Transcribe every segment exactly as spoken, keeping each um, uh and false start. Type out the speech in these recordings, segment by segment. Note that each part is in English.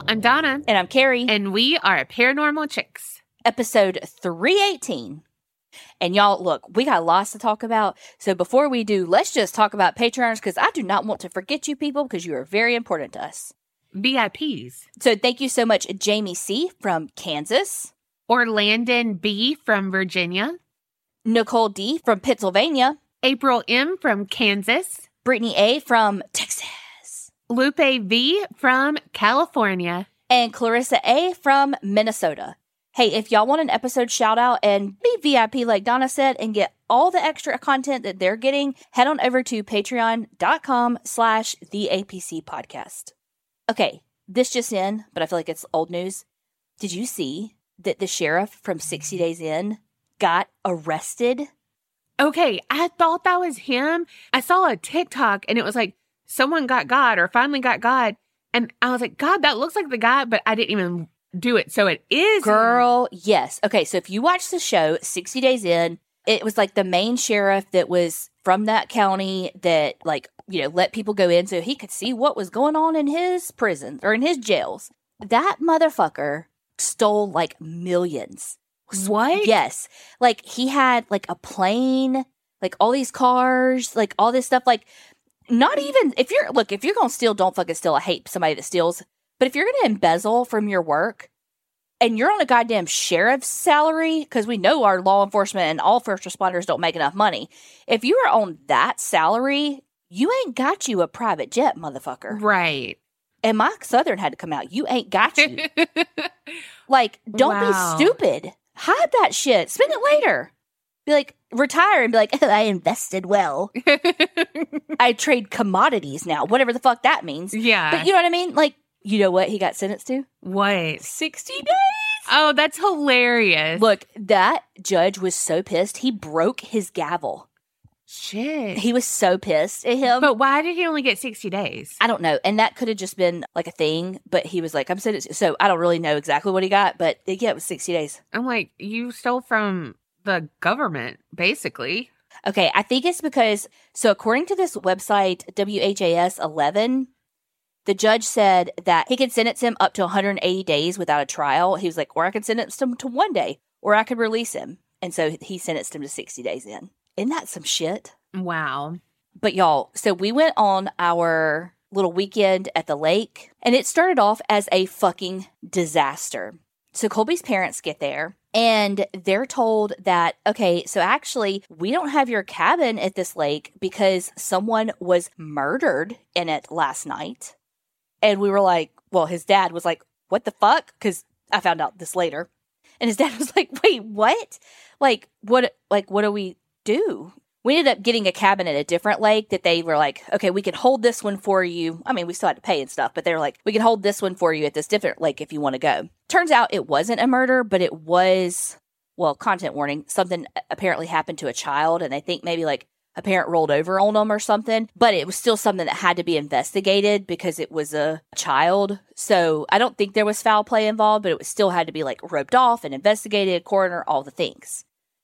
I'm Donna. And I'm Carrie. And we are Paranormal Chicks. Episode three eighteen. And y'all, look, we got lots to talk about. So before we do, let's just talk about Patreoners, because I do not want to forget you people, because you are very important to us. V I Ps. So thank you so much, Jamie C. from Kansas. Or Landon B. from Virginia. Nicole D. from Pennsylvania. April M. from Kansas. Brittany A. from Texas. Lupe V. from California. And Clarissa A. from Minnesota. Hey, if y'all want an episode shout out and be V I P like Donna said and get all the extra content that they're getting, head on over to patreon.com slash the APC podcast. Okay, this just in, but I feel like it's old news. Did you see that the sheriff from sixty days in got arrested? Okay, I thought that was him. I saw a TikTok and it was like, someone got God or finally got God. And I was like, God, that looks like the guy, but I didn't even do it. So it is. Girl, yes. Okay, so if you watch the show, sixty days in, it was like the main sheriff that was from that county that, like, you know, let people go in so he could see what was going on in his prisons or in his jails. That motherfucker stole like millions. What? Yes. Like he had like a plane, like all these cars, like all this stuff. Like not even if you're, look, if you're going to steal, don't fucking steal. I hate somebody that steals. But if you're going to embezzle from your work and you're on a goddamn sheriff's salary, because we know our law enforcement and all first responders don't make enough money. If you are on that salary, you ain't got you a private jet, motherfucker. Right. And my Southern had to come out. You ain't got you. Like, don't Wow. be stupid. Hide that shit. Spend it later. Be like, retire and be like, I invested well. I trade commodities now. Whatever the fuck that means. Yeah. But you know what I mean? Like, you know what he got sentenced to? What? sixty days. Oh, that's hilarious. Look, that judge was so pissed. He broke his gavel. Shit. He was so pissed at him. But why did he only get sixty days? I don't know. And that could have just been like a thing, but he was like, I'm sentenced. So I don't really know exactly what he got, but yeah, it was sixty days. I'm like, you stole from the government, basically. Okay, I think it's because, so according to this website, W H A S eleven, the judge said that he could sentence him up to one hundred eighty days without a trial. He was like, or I could sentence him to one day, or I could release him. And so he sentenced him to sixty days in. Isn't that some shit? Wow. But y'all, so we went on our little weekend at the lake, and it started off as a fucking disaster. So Colby's parents get there, and they're told that, okay, so actually, we don't have your cabin at this lake because someone was murdered in it last night. And we were like, well, his dad was like, what the fuck? Because I found out this later. And his dad was like, wait, what? Like, what, like, what do we do? We ended up getting a cabin at a different lake that they were like, okay, we can hold this one for you. I mean, we still had to pay and stuff, but they were like, we can hold this one for you at this different lake if you want to go. Turns out it wasn't a murder, but it was, well, content warning, something apparently happened to a child, and they think maybe like a parent rolled over on them or something, but it was still something that had to be investigated because it was a child. So I don't think there was foul play involved, but it was still had to be like roped off and investigated, coroner, all the things.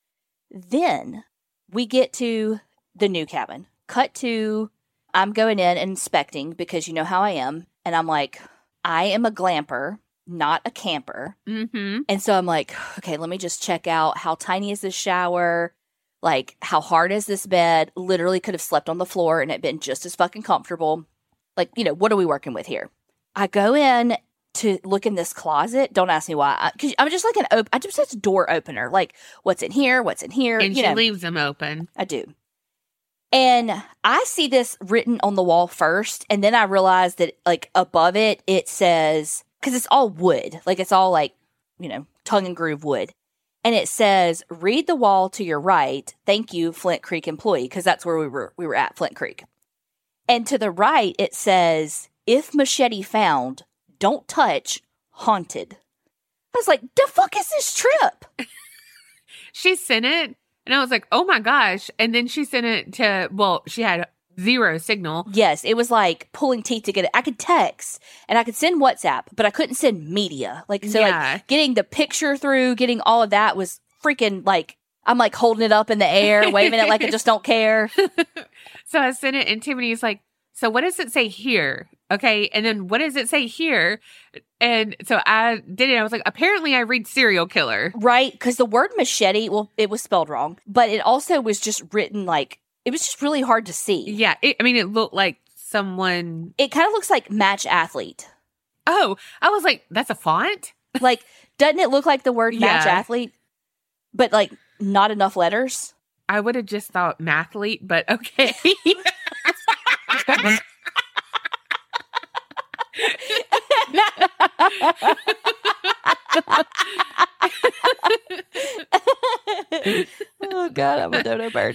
Then we get to the new cabin. Cut to, I'm going in and inspecting because you know how I am. And I'm like, I am a glamper, not a camper. Mm-hmm. And so I'm like, okay, let me just check out how tiny is this shower? Like, how hard is this bed? Literally could have slept on the floor and it been just as fucking comfortable. Like, you know, what are we working with here? I go in to look in this closet. Don't ask me why. Because I'm just like an open, I just said door opener. Like, what's in here? What's in here? And you she know, leaves them open. I do. And I see this written on the wall first. And then I realize that, like, above it, it says, because it's all wood. Like, it's all like, you know, tongue and groove wood. And it says, read the wall to your right. Thank you, Flint Creek employee. Because that's where we were, we were at, Flint Creek. And to the right, it says, if machete found, don't touch, haunted. I was like, the fuck is this trip? She sent it, and I was like, oh my gosh. And then she sent it to, well, she had zero signal. Yes, it was like pulling teeth to get it. I could text and I could send WhatsApp, but I couldn't send media. Like, so Yeah. like getting the picture through, getting all of that was freaking like, I'm like holding it up in the air, waving it like I just don't care. So I sent it, and Tiffany's like, so what does it say here? Okay. And then what does it say here? And so I did it. I was like, apparently I read serial killer. Right. Because the word machete, well, it was spelled wrong, but it also was just written like, it was just really hard to see. Yeah. It, I mean, it looked like someone. It kind of looks like Match Athlete. Oh, I was like, that's a font? Like, doesn't it look like the word Match Yeah. Athlete? But like, not enough letters? I would have just thought mathlete, but okay. Oh, God, I'm a dodo bird.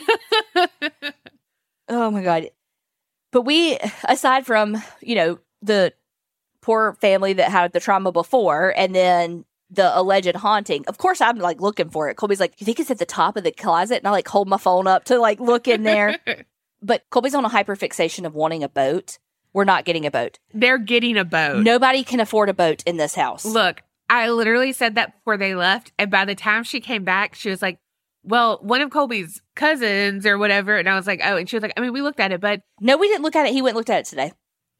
Oh, my God. But we, aside from, you know, the poor family that had the trauma before and then the alleged haunting, of course, I'm like looking for it. Colby's like, you think it's at the top of the closet? And I like hold my phone up to like look in there. But Colby's on a hyperfixation of wanting a boat. We're not getting a boat. They're getting a boat. Nobody can afford a boat in this house. Look, I literally said that before they left. And by the time she came back, she was like, well, one of Colby's cousins or whatever. And I was like, oh, and she was like, I mean, we looked at it, but. No, we didn't look at it. He went and looked at it today.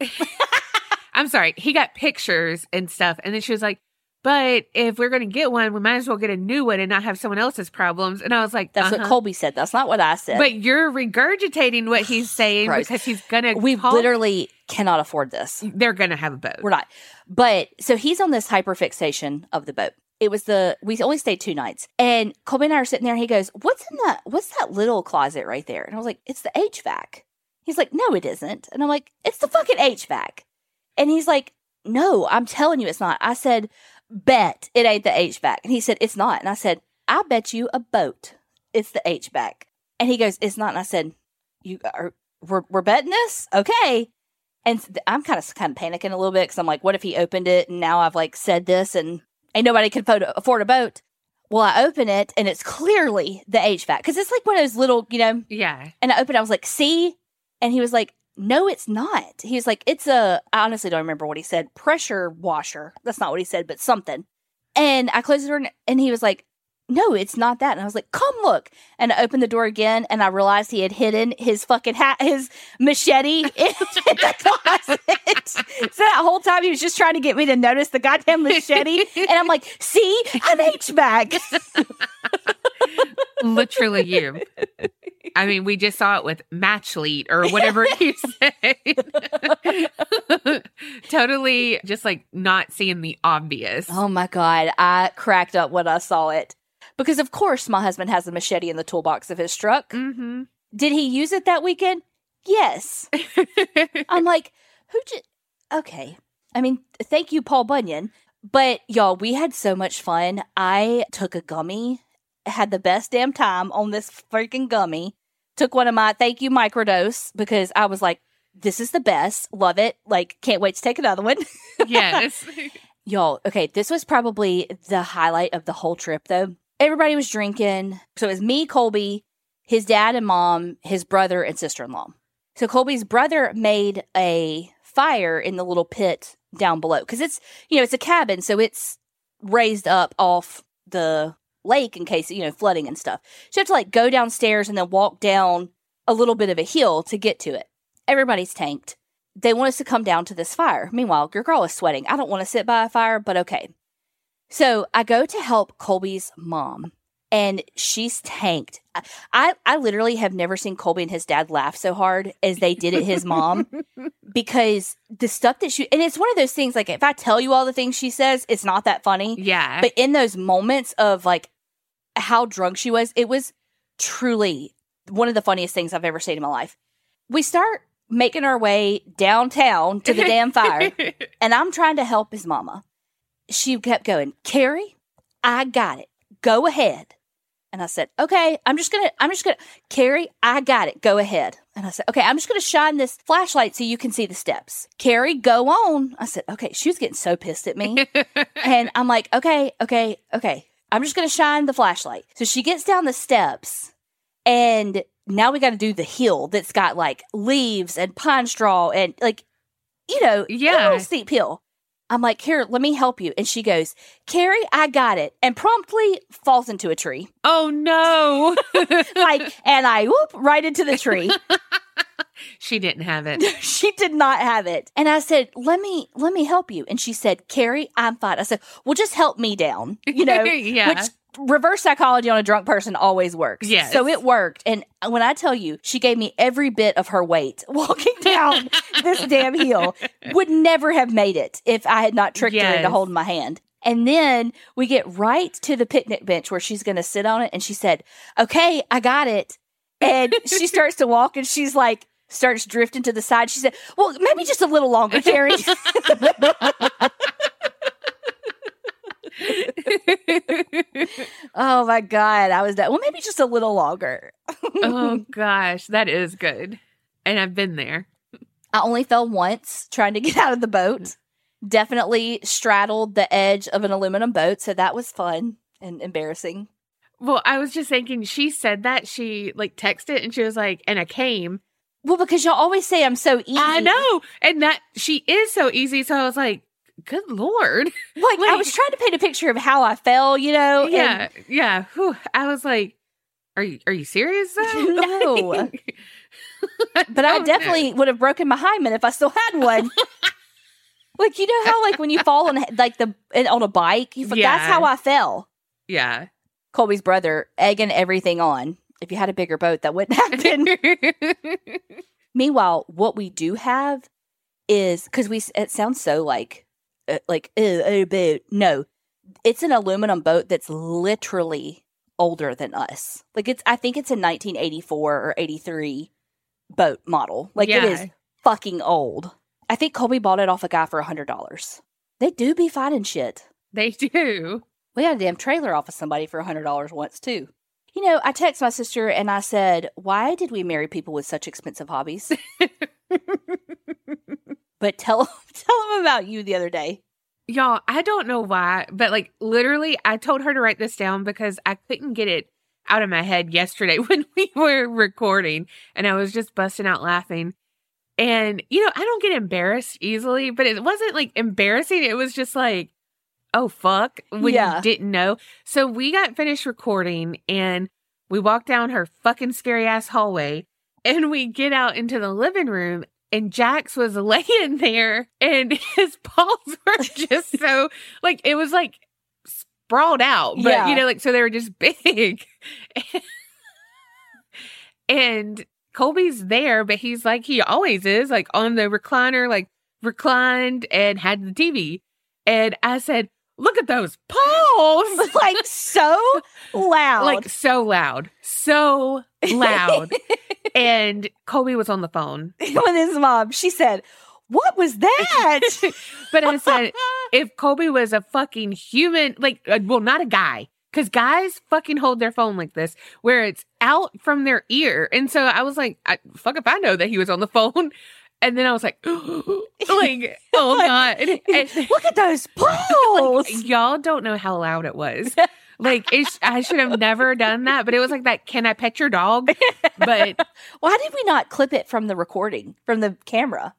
I'm sorry. He got pictures and stuff. And then she was like, but if we're going to get one, we might as well get a new one and not have someone else's problems. And I was like, That's uh-huh. what Colby said. That's not what I said. But you're regurgitating what he's saying Right. because he's going to. We literally cannot afford this. They're going to have a boat. We're not. But so he's on this hyperfixation of the boat. It was the, we only stayed two nights. And Colby and I are sitting there and he goes, what's in that, what's that little closet right there? And I was like, it's the H V A C. He's like, no, it isn't. And I'm like, it's the fucking H V A C. And he's like, no, I'm telling you it's not. I said, bet it ain't the H V A C. And he said, it's not. And I said, I bet you a boat it's the H V A C. And he goes, it's not. And I said, you are, we're, we're betting this? Okay. And I'm kind of kind of panicking a little bit because I'm like, what if he opened it and now I've like said this and ain't nobody can afford a boat? Well, I open it and it's clearly the H V A C because it's like one of those little, you know. Yeah. And I opened it, I was like, see? And he was like, no, it's not. He was like, it's a, I honestly don't remember what he said, pressure washer. That's not what he said, but something. And I closed the door and he was like, no, it's not that. And I was like, come look. And I opened the door again and I realized he had hidden his fucking hat, his machete in the closet. So that whole time he was just trying to get me to notice the goddamn machete. And I'm like, see, an H V A C. Literally you. I mean, we just saw it with Matchleet or whatever you said. Totally just like not seeing the obvious. Oh my God. I cracked up when I saw it. Because of course my husband has a machete in the toolbox of his truck. Mm-hmm. Did he use it that weekend? Yes. I'm like, who just, okay. I mean, thank you, Paul Bunyan. But y'all, we had so much fun. I took a gummy, had the best damn time on this freaking gummy. Took one of my thank you microdose because I was like, this is the best. Love it. Like, can't wait to take another one. Yes. Y'all, okay, this was probably the highlight of the whole trip, though. Everybody was drinking. So it was me, Colby, his dad and mom, his brother, and sister-in-law. So Colby's brother made a fire in the little pit down below. Because it's, you know, it's a cabin, so it's raised up off the lake in case, you know, flooding and stuff. So you have to, like, go downstairs and then walk down a little bit of a hill to get to it. Everybody's tanked. They want us to come down to this fire. Meanwhile, your girl is sweating. I don't want to sit by a fire, but okay. So I go to help Colby's mom, and she's tanked. I, I literally have never seen Colby and his dad laugh so hard as they did at his mom, because the stuff that she, and it's one of those things, like, if I tell you all the things she says, it's not that funny. Yeah. But in those moments of, like, how drunk she was, it was truly one of the funniest things I've ever seen in my life. We start making our way downtown to the damn fire, and I'm trying to help his mama. She kept going, Carrie, I got it. Go ahead. And I said, okay, I'm just going to, I'm just going to, Carrie, I got it. Go ahead. And I said, okay, I'm just going to shine this flashlight so you can see the steps. Carrie, go on. I said, okay. She was getting so pissed at me. And I'm like, okay, okay, okay. I'm just going to shine the flashlight. So she gets down the steps, and now we got to do the hill that's got like leaves and pine straw and, like, you know, yeah, a little steep hill. I'm like, here, let me help you. And she goes, Carrie, I got it. And promptly falls into a tree. Oh, no. Like, and I whoop right into the tree. She didn't have it. She did not have it. And I said, let me, let me help you. And she said, Carrie, I'm fine. I said, well, just help me down, you know, Yeah. which reverse psychology on a drunk person always works. Yes. So it worked. And when I tell you, she gave me every bit of her weight walking down this damn hill. Would never have made it if I had not tricked her Yes. into holding my hand. And then we get right to the picnic bench where she's going to sit on it. And she said, okay, I got it. And she starts to walk and she's like, starts drifting to the side. She said, well, maybe just a little longer, Carrie. Oh my God. I was that. Well, maybe just a little longer. Oh gosh, that is good. And I've been there. I only fell once trying to get out of the boat. Definitely straddled the edge of an aluminum boat. So that was fun and embarrassing. Well, I was just thinking, she said that she like texted and she was like, and I came. Well, because y'all always say I'm so easy. I know. And that she is so easy. So I was like, good Lord. Like, Like- I was trying to paint a picture of how I fell, you know? and- Yeah. Yeah. Whew. I was like, are you, are you serious though? No. But I Oh, definitely would have broken my hymen if I still had one. Like, you know how, like, when you fall on, like, the on a bike, you, Yeah. that's how I fell. Yeah. Colby's brother, egging everything on. If you had a bigger boat, that wouldn't happen. Meanwhile, what we do have is, because we, it sounds so like, uh, like, oh, oh, boat. No, it's an aluminum boat that's literally older than us. Like, it's, I think it's a nineteen eighty-four or eighty-three boat model. Like, it Yeah. is fucking old. I think Colby bought it off a guy for one hundred dollars. They do be finding shit. They do. We got a damn trailer off of somebody for one hundred dollars once, too. You know, I text my sister and I said, why did we marry people with such expensive hobbies? But tell, tell them about you the other day. Y'all, I don't know why, but like literally, I told her to write this down because I couldn't get it out of my head yesterday when we were recording and I was just busting out laughing. And, you know, I don't get embarrassed easily, but it wasn't like embarrassing. It was just like, oh, fuck, when Yeah. you didn't know. So we got finished recording and we walked down her fucking scary ass hallway and we get out into the living room and Jax was laying there and his paws were just so, like, it was like sprawled out, but Yeah. you know, like, so they were just big. And Colby's there, but he's like he always is, like on the recliner, like reclined and had the T V. And I said, look at those paws. Like, so loud. Like so loud, so loud. And Colby was on the phone. With his mom, she said, what was that? But I said, if Colby was a fucking human, like, uh, well, not a guy, because guys fucking hold their phone like this, where it's out from their ear. And so I was like, I, fuck if I know that he was on the phone. And then I was like, like, oh God. And, and- Look at those paws. like, y'all don't know how loud it was. Like, it's, I should have never done that. But it was like that, can I pet your dog? But Why did we not clip it from the recording, from the camera?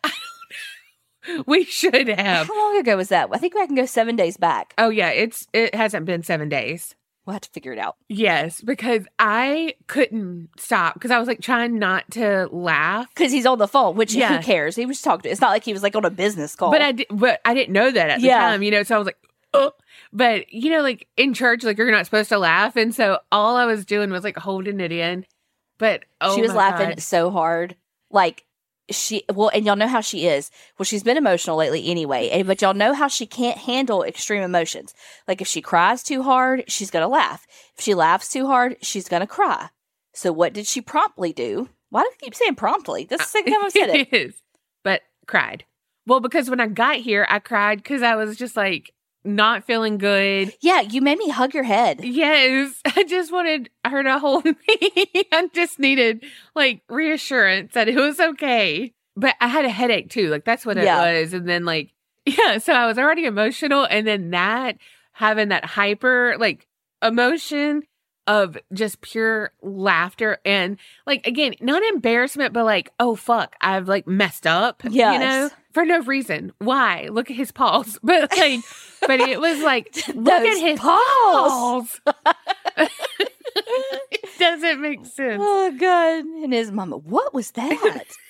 we should have. How long ago was that? I think I can go seven days back. Oh yeah, it's it hasn't been seven days. We'll have to figure it out. Yes, because I couldn't stop because I was like trying not to laugh. Because he's on the phone, which Yeah. who cares? He was talking to. It's not like he was like on a business call. But I did, but I didn't know that at the Yeah. time, you know. So I was like, oh. But you know, like in church, like you're not supposed to laugh, and so all I was doing was like holding it in. But oh, she was my laughing God. so hard. Like she, well, and y'all know how she is. Well, she's been emotional lately anyway. And, but y'all know how she can't handle extreme emotions. Like if she cries too hard, she's going to laugh. If she laughs too hard, she's going to cry. So what did she promptly do? Why do I keep saying promptly? This is the second time I've said it. It is, but cried. Well, because when I got here, I cried because I was just like not feeling good. Yeah, you made me hug your head. Yes, I just wanted her to hold me. I just needed like reassurance that it was okay. But I had a headache too. Like that's what it Yeah. was. And then like, yeah, so I was already emotional. And then that having that hyper like emotion of just pure laughter and like, again, not embarrassment, but like, oh fuck, I've like messed up, you Yes. know, for no reason. Why? Look at his paws. But like, but it was like, look Those at his paws. paws. It doesn't make sense. Oh, God. And his mama, what was that?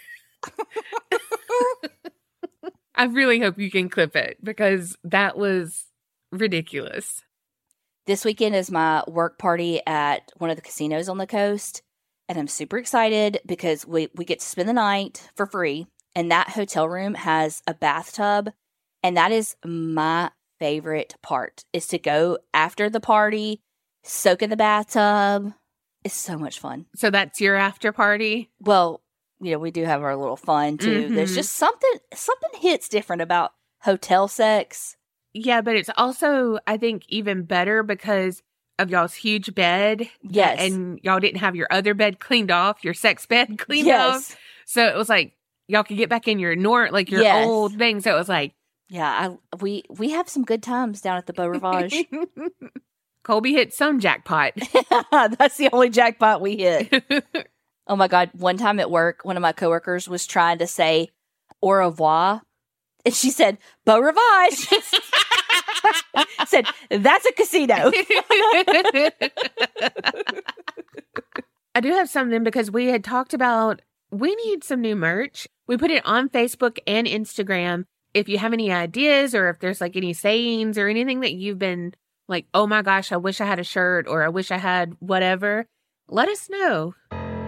I really hope you can clip it because that was ridiculous. This weekend is my work party at one of the casinos on the coast. And I'm super excited because we, we get to spend the night for free. And that hotel room has a bathtub. And that is my favorite part, is to go after the party, soak in the bathtub. It's so much fun. So that's your after party? Well, you know, we do have our little fun too. Mm-hmm. There's just something, something hits different about hotel sex. Yeah, but it's also, I think, even better because of y'all's huge bed. Yes. And y'all didn't have your other bed cleaned off, your sex bed cleaned Yes. off. So it was like, y'all could get back in your nor like your Yes. old thing. So it was like, Yeah, I, we we have some good times down at the Beau Rivage. Colby hit some jackpot. That's the only jackpot we hit. Oh my God. One time at work, one of my coworkers was trying to say au revoir. And she said, Beau Rivage. I said, that's a casino. I do have something because we had talked about we need some new merch. We put it on Facebook and Instagram. If you have any ideas or if there's like any sayings or anything that you've been like, oh my gosh, I wish I had a shirt or I wish I had whatever, let us know.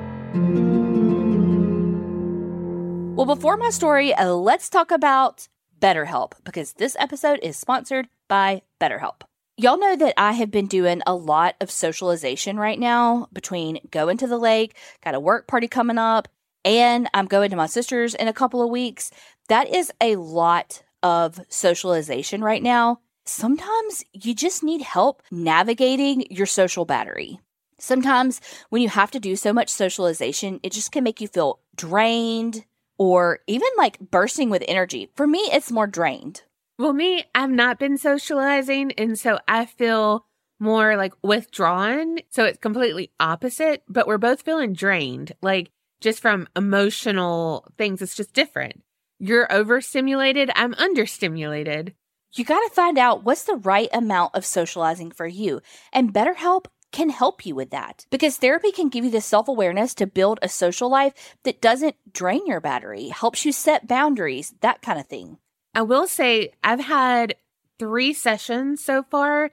Well, before my story, uh, let's talk about BetterHelp, because this episode is sponsored by BetterHelp. Y'all know that I have been doing a lot of socialization right now between going to the lake, got a work party coming up, and I'm going to my sister's in a couple of weeks. That is a lot of socialization right now. Sometimes you just need help navigating your social battery. Sometimes when you have to do so much socialization, it just can make you feel drained or even like bursting with energy. For me, it's more drained. Well, me, I've not been socializing, and so I feel more like withdrawn. So it's completely opposite, but we're both feeling drained, like just from emotional things. It's just different. You're overstimulated. I'm understimulated. You got to find out what's the right amount of socializing for you. And BetterHelp can help you with that, because therapy can give you the self-awareness to build a social life that doesn't drain your battery, helps you set boundaries, that kind of thing. I will say I've had three sessions so far,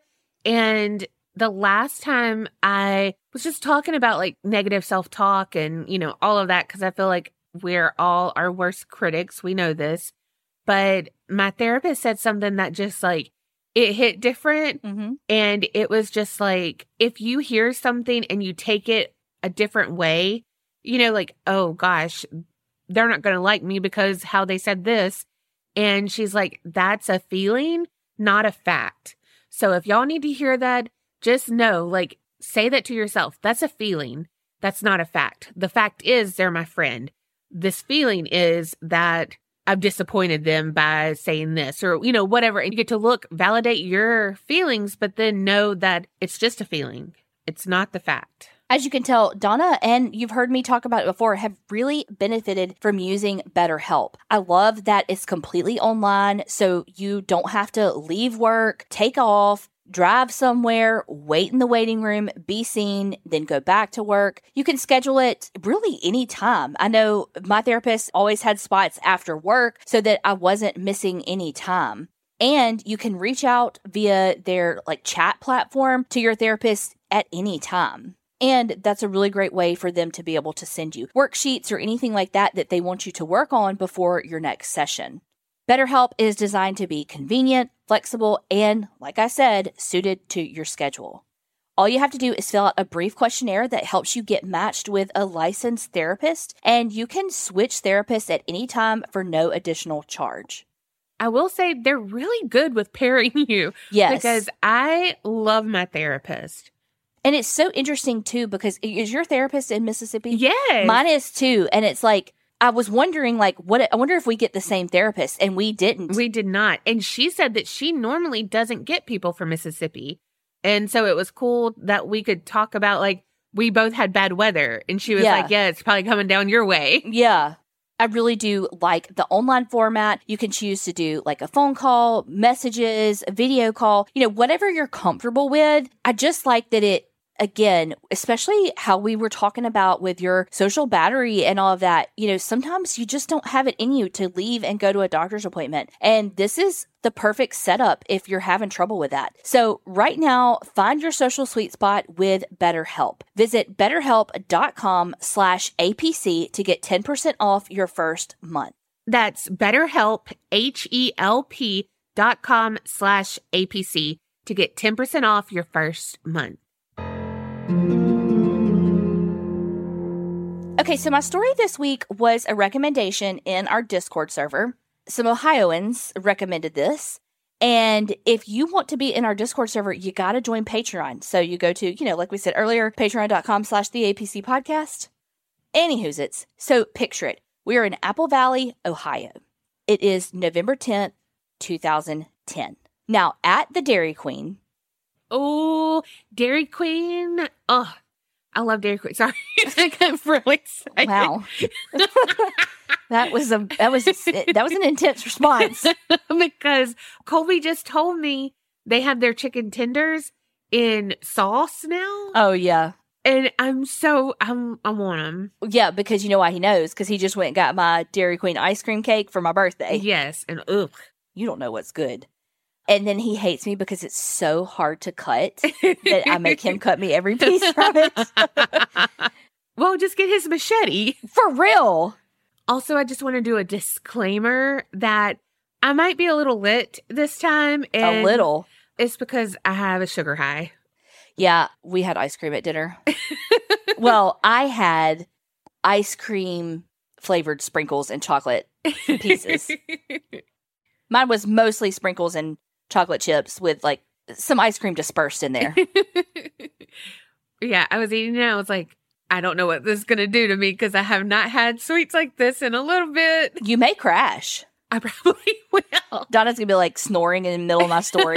and the last time I was just talking about like negative self-talk and, you know, all of that, because I feel like we're all our worst critics. We know this. But my therapist said something that just like, it hit different. Mm-hmm. And it was just like, if you hear something and you take it a different way, you know, like, oh gosh, they're not going to like me because how they said this. And she's like, that's a feeling, not a fact. So if y'all need to hear that, just know, like, say that to yourself. That's a feeling. That's not a fact. The fact is they're my friend. This feeling is that I've disappointed them by saying this or, you know, whatever. And you get to look, validate your feelings, but then know that it's just a feeling. It's not the fact. As you can tell, Donna, and you've heard me talk about it before, have really benefited from using BetterHelp. I love that it's completely online, so you don't have to leave work, take off, drive somewhere, wait in the waiting room, be seen, then go back to work. You can schedule it really anytime. I know my therapist always had spots after work so that I wasn't missing any time. And you can reach out via their like chat platform to your therapist at any time. And that's a really great way for them to be able to send you worksheets or anything like that that they want you to work on before your next session. BetterHelp is designed to be convenient, flexible, and, like I said, suited to your schedule. All you have to do is fill out a brief questionnaire that helps you get matched with a licensed therapist, and you can switch therapists at any time for no additional charge. I will say they're really good with pairing you. Yes. Because I love my therapist. And it's so interesting, too, because is your therapist in Mississippi? Yes. Mine is, too. And it's like, I was wondering, like, what? I wonder if we get the same therapist, and we didn't. We did not. And she said that she normally doesn't get people from Mississippi. And so it was cool that we could talk about, like, we both had bad weather. And she was Yeah. like, yeah, it's probably coming down your way. Yeah. I really do like the online format. You can choose to do like a phone call, messages, a video call, you know, whatever you're comfortable with. I just like that it again, especially how we were talking about with your social battery and all of that, you know, sometimes you just don't have it in you to leave and go to a doctor's appointment. And this is the perfect setup if you're having trouble with that. So right now, find your social sweet spot with BetterHelp. Visit betterhelp.com slash APC to get ten percent off your first month. That's BetterHelp, H-E-L-P dot com slash APC to get ten percent off your first month. Okay, so my story this week was a recommendation in our Discord server. Some Ohioans recommended this. And if you want to be in our Discord server, you got to join Patreon. So you go to, you know, like we said earlier, patreon.com slash the APC podcast. Anywho's it's. So picture it. We are in Apple Valley, Ohio. It is November tenth, twenty ten. Now, at the Dairy Queen. Oh, Dairy Queen. Oh, I love Dairy Queen. Sorry. I got really excited. Wow. That was a that was that was an intense response. Because Colby just told me they have their chicken tenders in sauce now. Oh yeah. And I'm so I'm I want them. Yeah, because you know why he knows, because he just went and got my Dairy Queen ice cream cake for my birthday. Yes, and ugh. You don't know what's good. And then he hates me because it's so hard to cut that I make him cut me every piece from it. Well, just get his machete. For real. Also, I just want to do a disclaimer that I might be a little lit this time. And a little. It's because I have a sugar high. Yeah, we had ice cream at dinner. Well, I had ice cream flavored sprinkles and chocolate pieces. Mine was mostly sprinkles and chocolate chips with like some ice cream dispersed in there. Yeah, I was eating it. I was like, I don't know what this is going to do to me because I have not had sweets like this in a little bit. You may crash. I probably will. Donna's going to be like snoring in the middle of my story.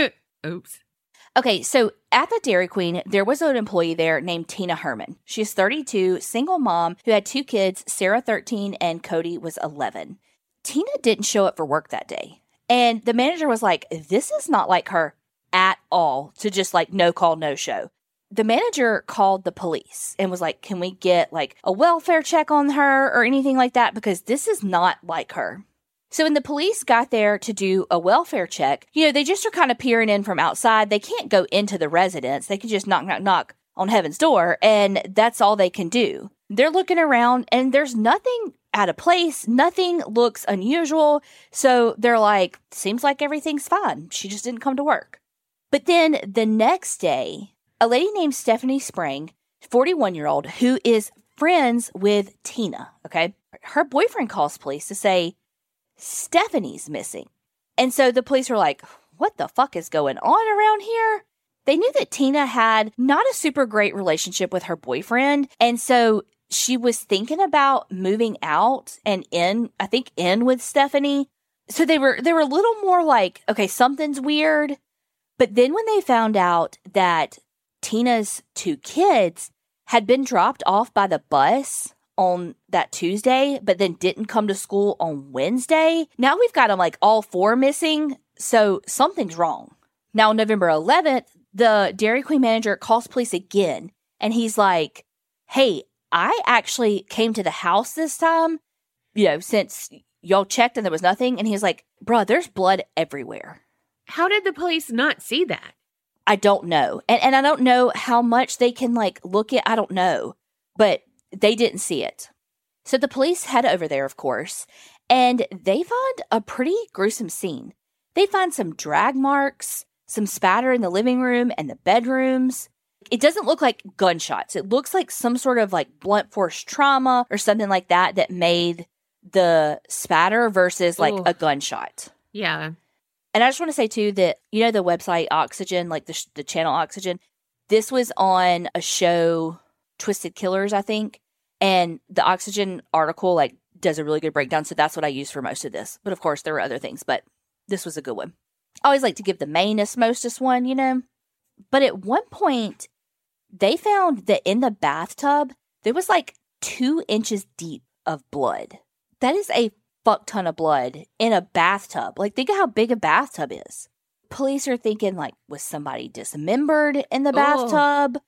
Oops. Okay, so at the Dairy Queen, there was an employee there named Tina Herman. She's thirty-two, single mom who had two kids, Sarah thirteen and Cody was eleven. Tina didn't show up for work that day. And the manager was like, this is not like her at all to just like no call, no show. The manager called the police and was like, can we get like a welfare check on her or anything like that? Because this is not like her. So when the police got there to do a welfare check, you know, they just are kind of peering in from outside. They can't go into the residence. They can just knock, knock, knock on heaven's door. And that's all they can do. They're looking around and there's nothing out of place. Nothing looks unusual. So they're like, seems like everything's fine. She just didn't come to work. But then the next day, a lady named Stephanie Spring, forty-one-year-old, who is friends with Tina, okay? Her boyfriend calls police to say, Stephanie's missing. And so the police were like, what the fuck is going on around here? They knew that Tina had not a super great relationship with her boyfriend. And so she was thinking about moving out and in, I think, in with Stephanie. So they were, they were a little more like, okay, something's weird. But then when they found out that Tina's two kids had been dropped off by the bus on that Tuesday, but then didn't come to school on Wednesday, now we've got them like all four missing. So something's wrong. Now, November eleventh, the Dairy Queen manager calls police again. And he's like, hey, I actually came to the house this time, you know, since y'all checked and there was nothing. And he's like, bruh, there's blood everywhere. How did the police not see that? I don't know. And and I don't know how much they can like look at. I don't know. But they didn't see it. So the police head over there, of course, and they find a pretty gruesome scene. They find some drag marks, some spatter in the living room and the bedrooms. It doesn't look like gunshots. It looks like some sort of like blunt force trauma or something like that that made the spatter versus like Ooh. a gunshot. Yeah. And I just want to say too that, you know, the website Oxygen, like the, sh- the channel Oxygen, this was on a show, Twisted Killers, I think. And the Oxygen article like does a really good breakdown. So that's what I use for most of this. But of course, there were other things, but this was a good one. I always like to give the mainest, mostest one, you know. But at one point, they found that in the bathtub, there was like two inches deep of blood. That is a fuck ton of blood in a bathtub. Like, think of how big a bathtub is. Police are thinking, like, was somebody dismembered in the bathtub?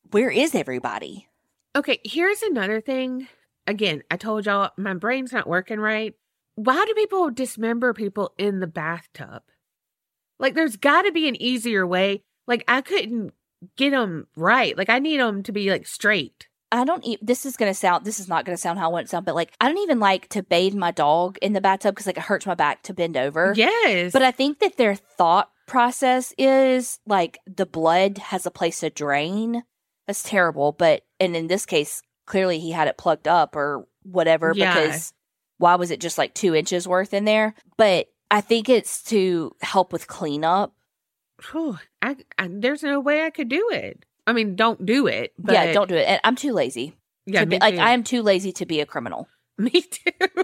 where is everybody? Okay, here's another thing. Again, I told y'all my brain's not working right. Why do people dismember people in the bathtub? Like, there's got to be an easier way. Like, I couldn't get them right. Like, I need them to be, like, straight. I don't e- this is going to sound, this is not going to sound how I want it to sound, but like, I don't even like to bathe my dog in the bathtub because like it hurts my back to bend over. Yes. But I think that their thought process is like the blood has a place to drain. That's terrible. But, and in this case, clearly he had it plugged up or whatever Yeah. because why was it just like two inches worth in there? But I think it's to help with cleanup. Whew, I, I, there's no way I could do it. I mean, don't do it. But Yeah, don't do it. And I'm too lazy. Yeah, to me be, like too. I am too lazy to be a criminal. Me too.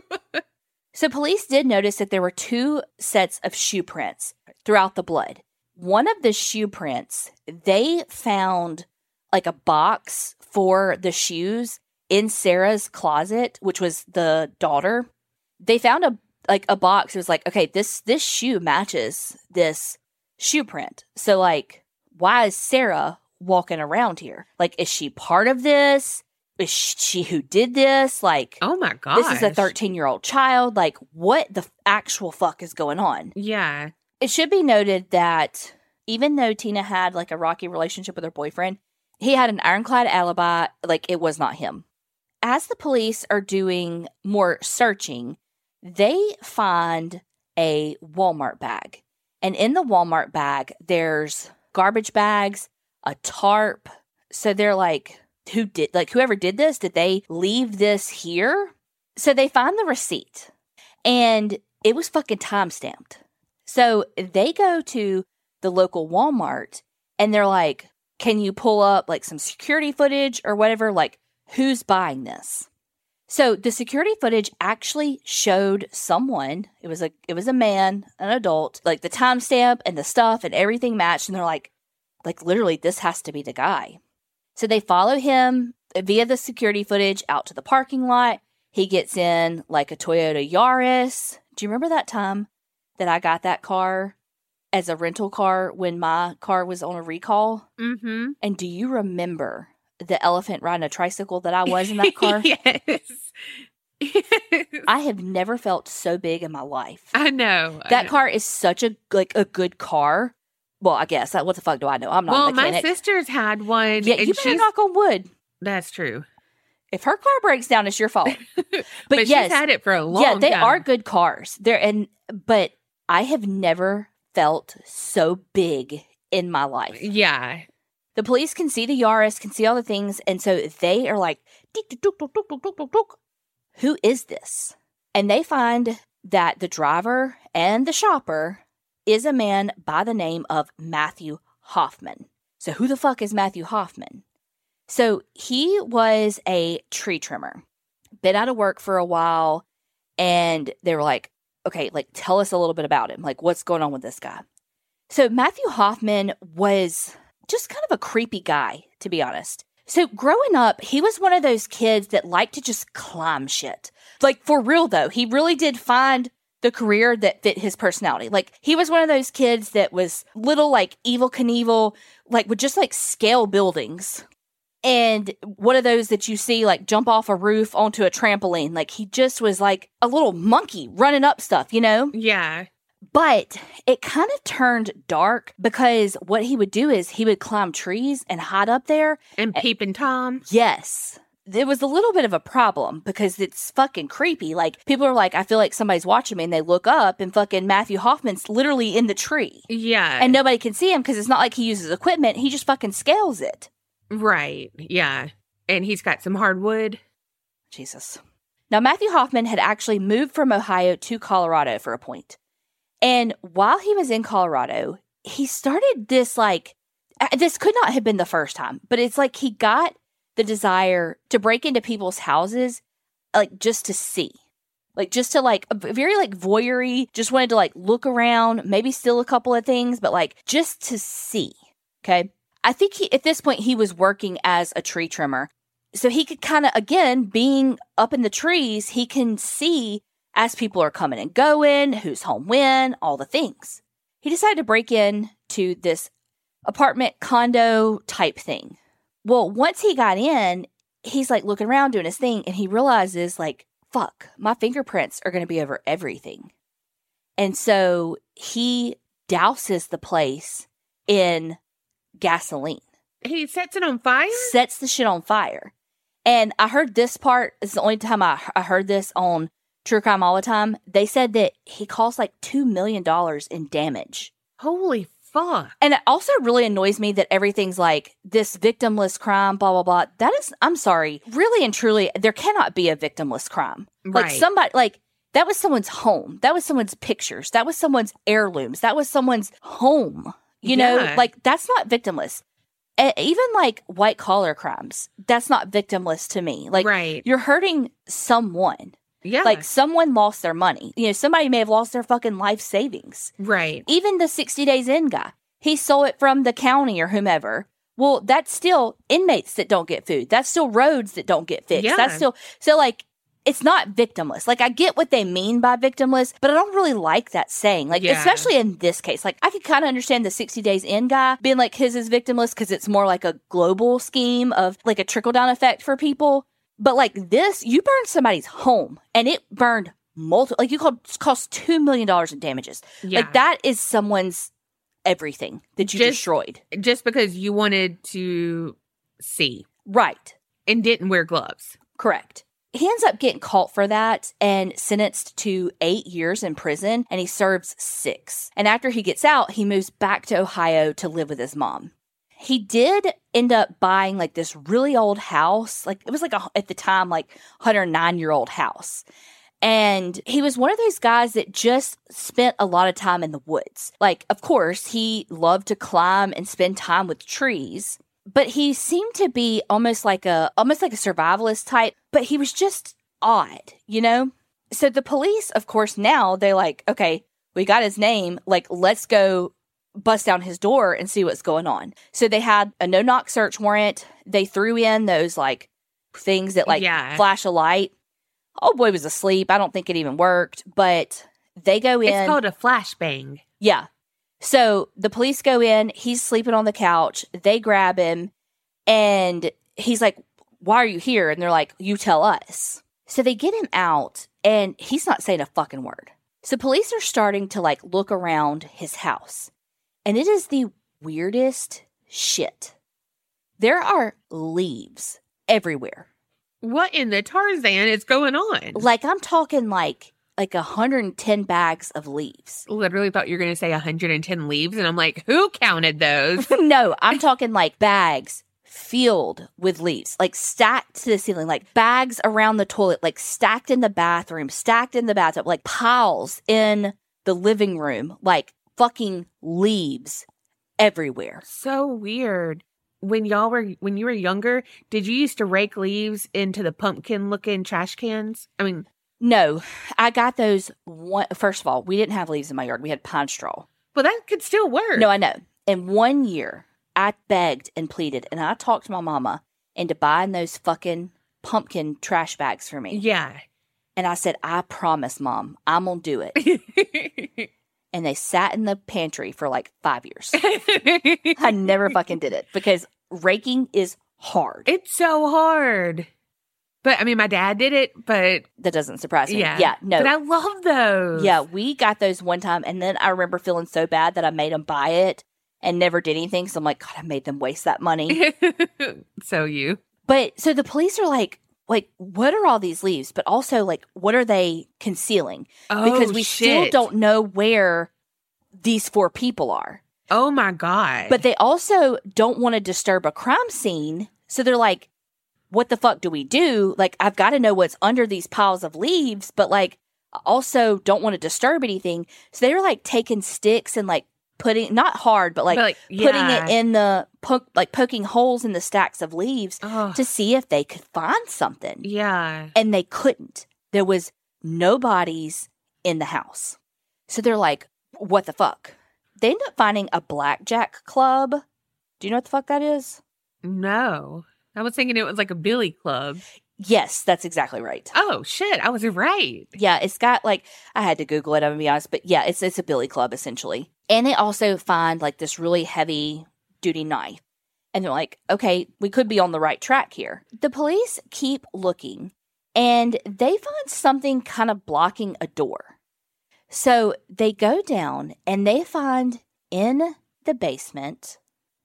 So police did notice that there were two sets of shoe prints throughout the blood. One of the shoe prints, they found like a box for the shoes in Sarah's closet, which was the daughter. They found a like a box. It was like, okay, this this shoe matches this shoe print. So like, why is Sarah walking around here? Like, is she part of this? Is she who did this? Like, Oh my god. this is a thirteen-year-old child. Like, what the actual fuck is going on? Yeah. It should be noted that even though Tina had, like, a rocky relationship with her boyfriend, he had an ironclad alibi. Like, it was not him. As the police are doing more searching, they find a Walmart bag. And in the Walmart bag, there's garbage bags, a tarp. So they're like, who did, like, whoever did this, did they leave this here? So they find the receipt and it was fucking time stamped. So they go to the local Walmart and they're like, can you pull up like some security footage or whatever? Like, who's buying this? So the security footage actually showed someone. It was a, it was a man, an adult, like the timestamp and the stuff and everything matched. And they're like, like literally, this has to be the guy. So they follow him via the security footage out to the parking lot. He gets in like a Toyota Yaris. Do you remember that time that I got that car as a rental car when my car was on a recall? Mm-hmm. And do you remember the elephant riding a tricycle that I was in that car? Yes. I have never felt so big in my life. I know. I That know. car is such a like a good car. Well, I guess. What the fuck do I know? I'm not Well, a mechanic. my sister's had one. Yeah, and you better she's, knock on wood. That's true. If her car breaks down, it's your fault. But, But, yes, she's had it for a long yeah, time. they are good cars. They're and but I have never felt so big in my life. Yeah. The police can see the Yaris, can see all the things, and so they are like, "Duk, duk, duk, duk, duk, duk, duk, duk. Who is this?" And they find that the driver and the shopper is a man by the name of Matthew Hoffman. So who the fuck is Matthew Hoffman? So he was a tree trimmer, been out of work for a while, and they were like, okay, like tell us a little bit about him. Like, what's going on with this guy? So Matthew Hoffman was just kind of a creepy guy, to be honest. So growing up, he was one of those kids that liked to just climb shit. Like, for real though, he really did find the career that fit his personality. Like, he was one of those kids that was little like Evel Knievel, like would just like scale buildings. And one of those that you see like jump off a roof onto a trampoline. Like, he just was like a little monkey running up stuff, you know? Yeah. But it kind of turned dark because what he would do is he would climb trees and hide up there. And Peeping Tom. Yes. There was a little bit of a problem because it's fucking creepy. Like, people are like, I feel like somebody's watching me, and they look up and fucking Matthew Hoffman's literally in the tree. Yeah. And nobody can see him because it's not like he uses equipment. He just fucking scales it. Right. Yeah. And he's got some hardwood. Jesus. Now, Matthew Hoffman had actually moved from Ohio to Colorado for a point. And while he was in Colorado, he started this, like, this could not have been the first time, but it's like he got the desire to break into people's houses, like, just to see. Like, just to, like, very, like, voyeur-y, just wanted to, like, look around, maybe steal a couple of things, but, like, just to see, okay? I think he, at this point, he was working as a tree trimmer. So he could kind of, again, being up in the trees, he can see as people are coming and going, who's home when, all the things. He decided to break in to this apartment condo type thing. Well, once he got in, he's like looking around doing his thing, and he realizes, like, fuck, my fingerprints are going to be over everything. And so he douses the place in gasoline. He sets it on fire? Sets the shit on fire. And I heard this part, it's the only time I, I heard this on True Crime All the Time. They said that he caused like two million dollars in damage. Holy fuck. And it also really annoys me that everything's like this victimless crime, blah, blah, blah. That is, I'm sorry, really and truly, there cannot be a victimless crime. Right. Like somebody, like, that was someone's home. That was someone's pictures. That was someone's heirlooms. That was someone's home. You Yeah. know, like, that's not victimless. A- even like white collar crimes, that's not victimless to me. Like, Right. you're hurting someone. Yeah. Like, someone lost their money. You know, somebody may have lost their fucking life savings. Right. Even the sixty days in guy, he stole it from the county or whomever. Well, that's still inmates that don't get food. That's still roads that don't get fixed. Yeah. That's still, so like, it's not victimless. Like, I get what they mean by victimless, but I don't really like that saying. Like, Yeah. especially in this case. Like, I could kind of understand the sixty days in guy being like his is victimless because it's more like a global scheme of like a trickle down effect for people. But like this, you burned somebody's home and it burned multiple, like you called, cost two million dollars in damages. Yeah. Like, that is someone's everything that you Just- destroyed. Just because you wanted to see Right. and didn't wear gloves. Correct. He ends up getting caught for that and sentenced to eight years in prison, and he serves six. And after he gets out, he moves back to Ohio to live with his mom. He did end up buying like this really old house. Like, it was like a, at the time, like one hundred nine year old house. And he was one of those guys that just spent a lot of time in the woods. Like, of course, he loved to climb and spend time with trees, but he seemed to be almost like a almost like a survivalist type, but he was just odd, you know? So the police, of course, now they're like, okay, we got his name, like, let's go bust down his door and see what's going on. So they had a no-knock search warrant. They threw in those, like, things that, like, Yeah. flash a light. Old boy was asleep. I don't think it even worked, but they go in. It's called a flashbang. Yeah. So the police go in. He's sleeping on the couch. They grab him, and he's like, why are you here? And they're like, you tell us. So they get him out, and he's not saying a fucking word. So police are starting to, like, look around his house, and it is the weirdest shit. There are leaves everywhere. What in the Tarzan is going on? Like, I'm talking like like one hundred ten bags of leaves. Literally thought you were going to say one hundred ten leaves, and I'm like, who counted those? No, I'm talking like bags filled with leaves, like stacked to the ceiling, like bags around the toilet, like stacked in the bathroom, stacked in the bathtub, like piles in the living room, like fucking leaves everywhere. So weird. When y'all were, when you were younger, did you used to rake leaves into the pumpkin looking trash cans? I mean, No, I got those one, first of all, we didn't have leaves in my yard. We had pine straw. well, that could still work. No, I know. In one year, I begged and pleaded, and I talked my mama into buying those fucking pumpkin trash bags for me. Yeah. And I said, I promise, Mom, I'm going to do it. And they sat in the pantry for like five years. I never fucking did it because raking is hard. It's so hard. But I mean, my dad did it, but That doesn't surprise me. yeah. Yeah, no. But I love those. Yeah, we got those one time, and then I remember feeling so bad that I made them buy it and never did anything. So I'm like, God, I made them waste that money. So you. But so the police are like, like, what are all these leaves? But also, like, what are they concealing? Oh, Because we still shit. don't know where these four people are. Oh my God. But they also don't want to disturb a crime scene. So they're like, what the fuck do we do? Like, I've got to know what's under these piles of leaves, but like, I also don't want to disturb anything. So they're like taking sticks and like putting, not hard, but like, But, like, putting yeah. it in the, po- like poking holes in the stacks of leaves Oh, to see if they could find something. yeah. And they couldn't. There was no bodies in the house. So they're like, what the fuck? They end up finding a blackjack club. Do you know what the fuck that is? No. I was thinking it was like a billy club. Yes, that's exactly right. Oh, shit. I was right. Yeah, it's got like, I had to Google it, I'm gonna be honest, but yeah, it's it's a billy club essentially. And they also find like this really heavy duty knife. And they're like, okay, we could be on the right track here. The police keep looking, and they find something kind of blocking a door. So they go down, and they find in the basement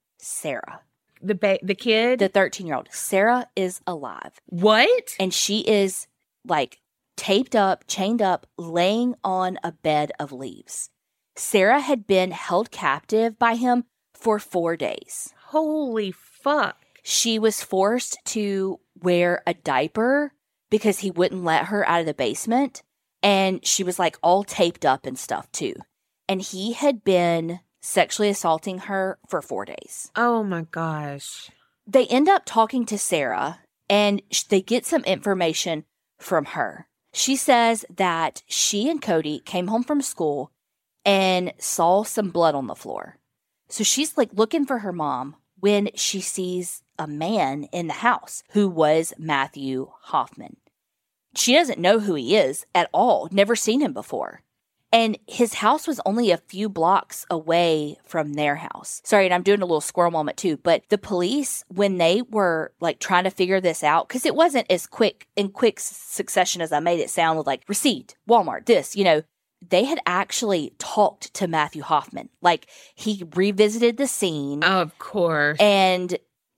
Sarah. The ba- the kid? The thirteen-year-old. Sarah is alive. What? And she is, like, taped up, chained up, laying on a bed of leaves. Sarah had been held captive by him for four days. Holy fuck. She was forced to wear a diaper because he wouldn't let her out of the basement. And she was like all taped up and stuff too. And he had been sexually assaulting her for four days. Oh my gosh. They end up talking to Sarah and they get some information from her. She says that she and Cody came home from school and saw some blood on the floor. So she's like looking for her mom when she sees a man in the house who was Matthew Hoffman. She doesn't know who he is at all, never seen him before. And his house was only a few blocks away from their house. Sorry, and I'm doing a little squirrel moment too, but the police, when they were like trying to figure this out, because it wasn't as quick in quick succession as I made it sound, with like receipt, Walmart, this, you know, they had actually talked to Matthew Hoffman. Like, he revisited the scene. Of course. And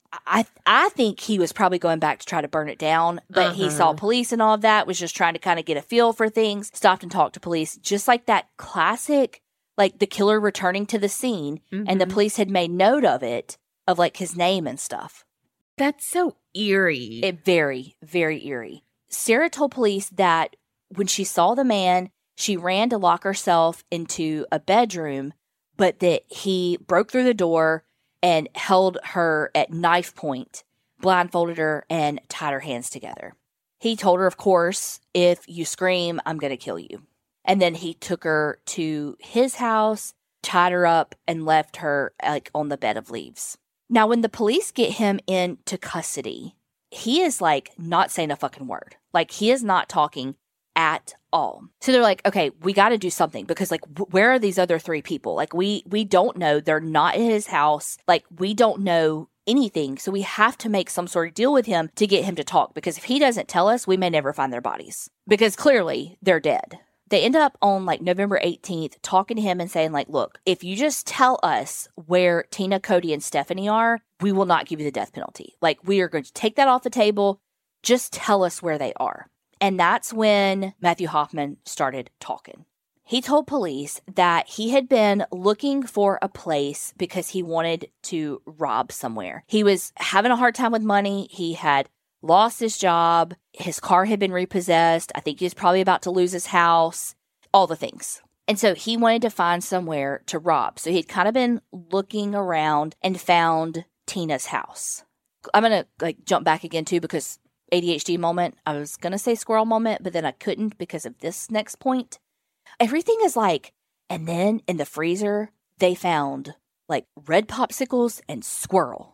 I I think he was probably going back to try to burn it down, but uh-huh. he saw police and all of that, was just trying to kind of get a feel for things, stopped and talked to police, just like that classic, like the killer returning to the scene, mm-hmm. and the police had made note of it, of like his name and stuff. That's so eerie. It very, very eerie. Sarah told police that when she saw the man, she ran to lock herself into a bedroom, but that he broke through the door and held her at knife point, blindfolded her, and tied her hands together. He told her, of course, if you scream, I'm going to kill you. And then he took her to his house, tied her up, and left her like on the bed of leaves. Now, when the police get him into custody, he is like not saying a fucking word. Like, he is not talking at all. So they're like, okay, we got to do something, because like, w- where are these other three people? Like, we we don't know. They're not in his house. Like, we don't know anything. So we have to make some sort of deal with him to get him to talk, because if he doesn't tell us, we may never find their bodies, because clearly they're dead. They end up on like November eighteenth talking to him and saying like, look, if you just tell us where Tina, Cody, and Stephanie are, we will not give you the death penalty. Like, we are going to take that off the table. Just tell us where they are. And that's when Matthew Hoffman started talking. He told police that he had been looking for a place because he wanted to rob somewhere. He was having a hard time with money. He had lost his job. His car had been repossessed. I think he was probably about to lose his house, all the things. And so he wanted to find somewhere to rob. So he'd kind of been looking around and found Tina's house. I'm going to like jump back again too, because A D H D moment. I was going to say squirrel moment, but then I couldn't because of this next point. Everything is like, and then in the freezer, they found like red popsicles and squirrel.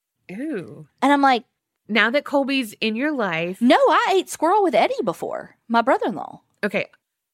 Ooh. And I'm like, now that Colby's in your life. No, I ate squirrel with Eddie before, my brother-in-law. Okay.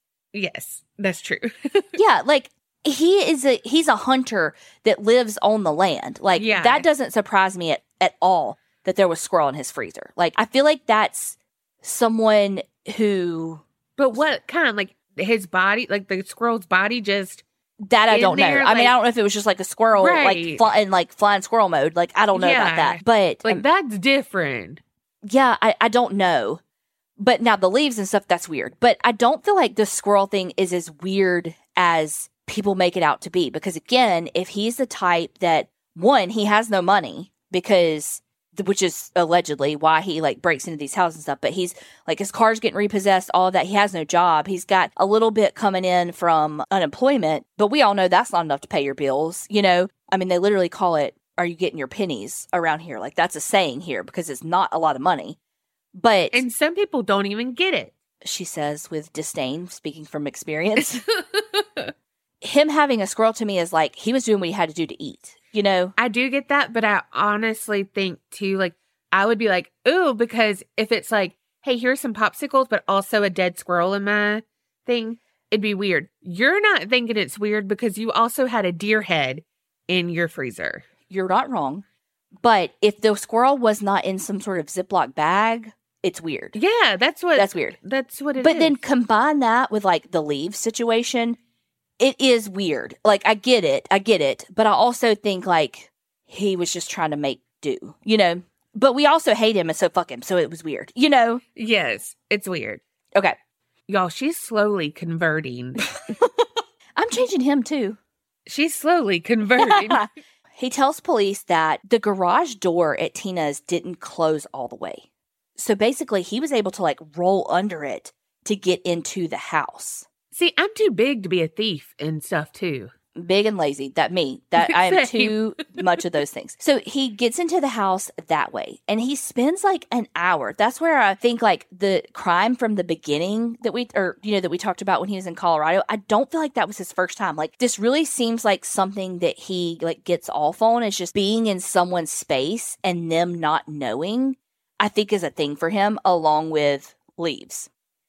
Yes, that's true. Yeah, like he is a, he's a hunter that lives on the land. Like, yeah. That doesn't surprise me at, at all. That there was squirrel in his freezer. Like, I feel like that's someone who... But what kind? Like, his body, like the squirrel's body just... That I don't know. There, I like, mean, I don't know if it was just like a squirrel, right. like fly, in like flying squirrel mode. Like, I don't know yeah. about that. But... Like, um, that's different. Yeah, I, I don't know. But now the leaves and stuff, that's weird. But I don't feel like the squirrel thing is as weird as people make it out to be. Because again, if he's the type that, one, he has no money because... which is allegedly why he like breaks into these houses and stuff. But he's like, his car's getting repossessed, all of that. He has no job. He's got a little bit coming in from unemployment, but we all know that's not enough to pay your bills. You know, I mean, they literally call it, are you getting your pennies around here? Like, that's a saying here because it's not a lot of money. But and some people don't even get it. She says with disdain, speaking from experience. Him having a squirrel to me is like, he was doing what he had to do to eat. You know, I do get that, but I honestly think too, like, I would be like, ooh, because if it's like, hey, here's some popsicles, but also a dead squirrel in my thing, it'd be weird. You're not thinking it's weird because you also had a deer head in your freezer. You're not wrong. But if the squirrel was not in some sort of Ziploc bag, it's weird. Yeah, that's what That's weird. That's what it but is. then combine that with like the leaves situation, it is weird. Like I get it, I get it, but I also think like he was just trying to make do, you know. But we also hate him, and so fuck him. So it was weird, you know. Yes, it's weird. Okay, Y'all, she's slowly converting. I'm changing him too. She's slowly converting. He tells police that the garage door at Tina's didn't close all the way. So basically, he was able to like roll under it to get into the house. See, I'm too big to be a thief and stuff too. Big and lazy. That me. That I am Same. too much of those things. So he gets into the house that way and he spends like an hour. That's where I think like the crime from the beginning that we, or, you know, that we talked about when he was in Colorado, I don't feel like that was his first time. Like this really seems like something that he like gets off on is just being in someone's space and them not knowing, I think is a thing for him along with leaves.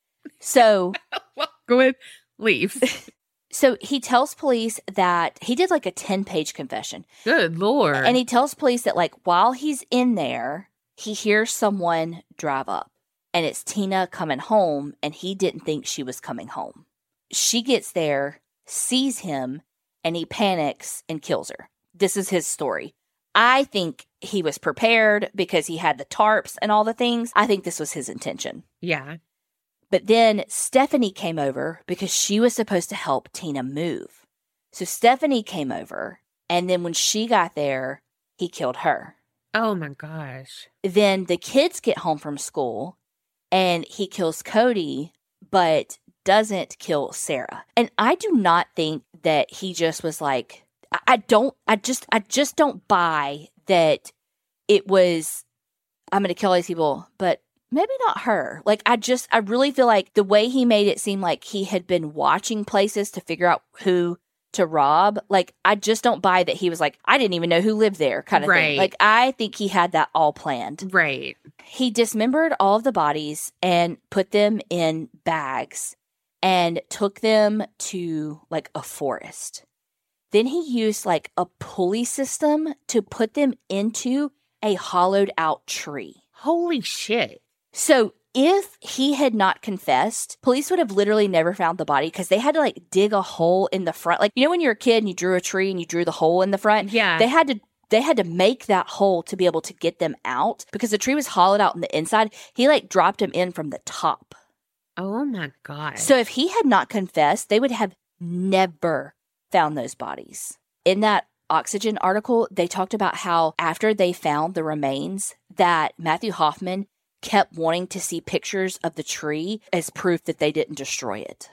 So Go ahead, leave. So he tells police that he did like a ten-page confession. Good Lord. And he tells police that like while he's in there, he hears someone drive up. And it's Tina coming home, and he didn't think she was coming home. She gets there, sees him, and he panics and kills her. This is his story. I think he was prepared because he had the tarps and all the things. I think this was his intention. Yeah. But then Stephanie came over because she was supposed to help Tina move. So Stephanie came over, and then when she got there, he killed her. Oh my gosh. Then the kids get home from school, and he kills Cody, but doesn't kill Sarah. And I do not think that he just was like, I, I don't, I just, I just don't buy that it was, I'm going to kill all these people, but maybe not her. Like, I just, I really feel like the way he made it seem like he had been watching places to figure out who to rob. Like, I just don't buy that he was like, I didn't even know who lived there kind of Right. thing. Like, I think he had that all planned. Right. He dismembered all of the bodies and put them in bags and took them to like a forest. Then he used like a pulley system to put them into a hollowed out tree. Holy shit. So if he had not confessed, police would have literally never found the body because they had to like dig a hole in the front. Like, you know, when you're a kid and you drew a tree and you drew the hole in the front? Yeah. They had to they had to make that hole to be able to get them out because the tree was hollowed out on the inside. He like dropped him in from the top. Oh my God. So if he had not confessed, they would have never found those bodies. In that Oxygen article, they talked about how after they found the remains, that Matthew Hoffman kept wanting to see pictures of the tree as proof that they didn't destroy it.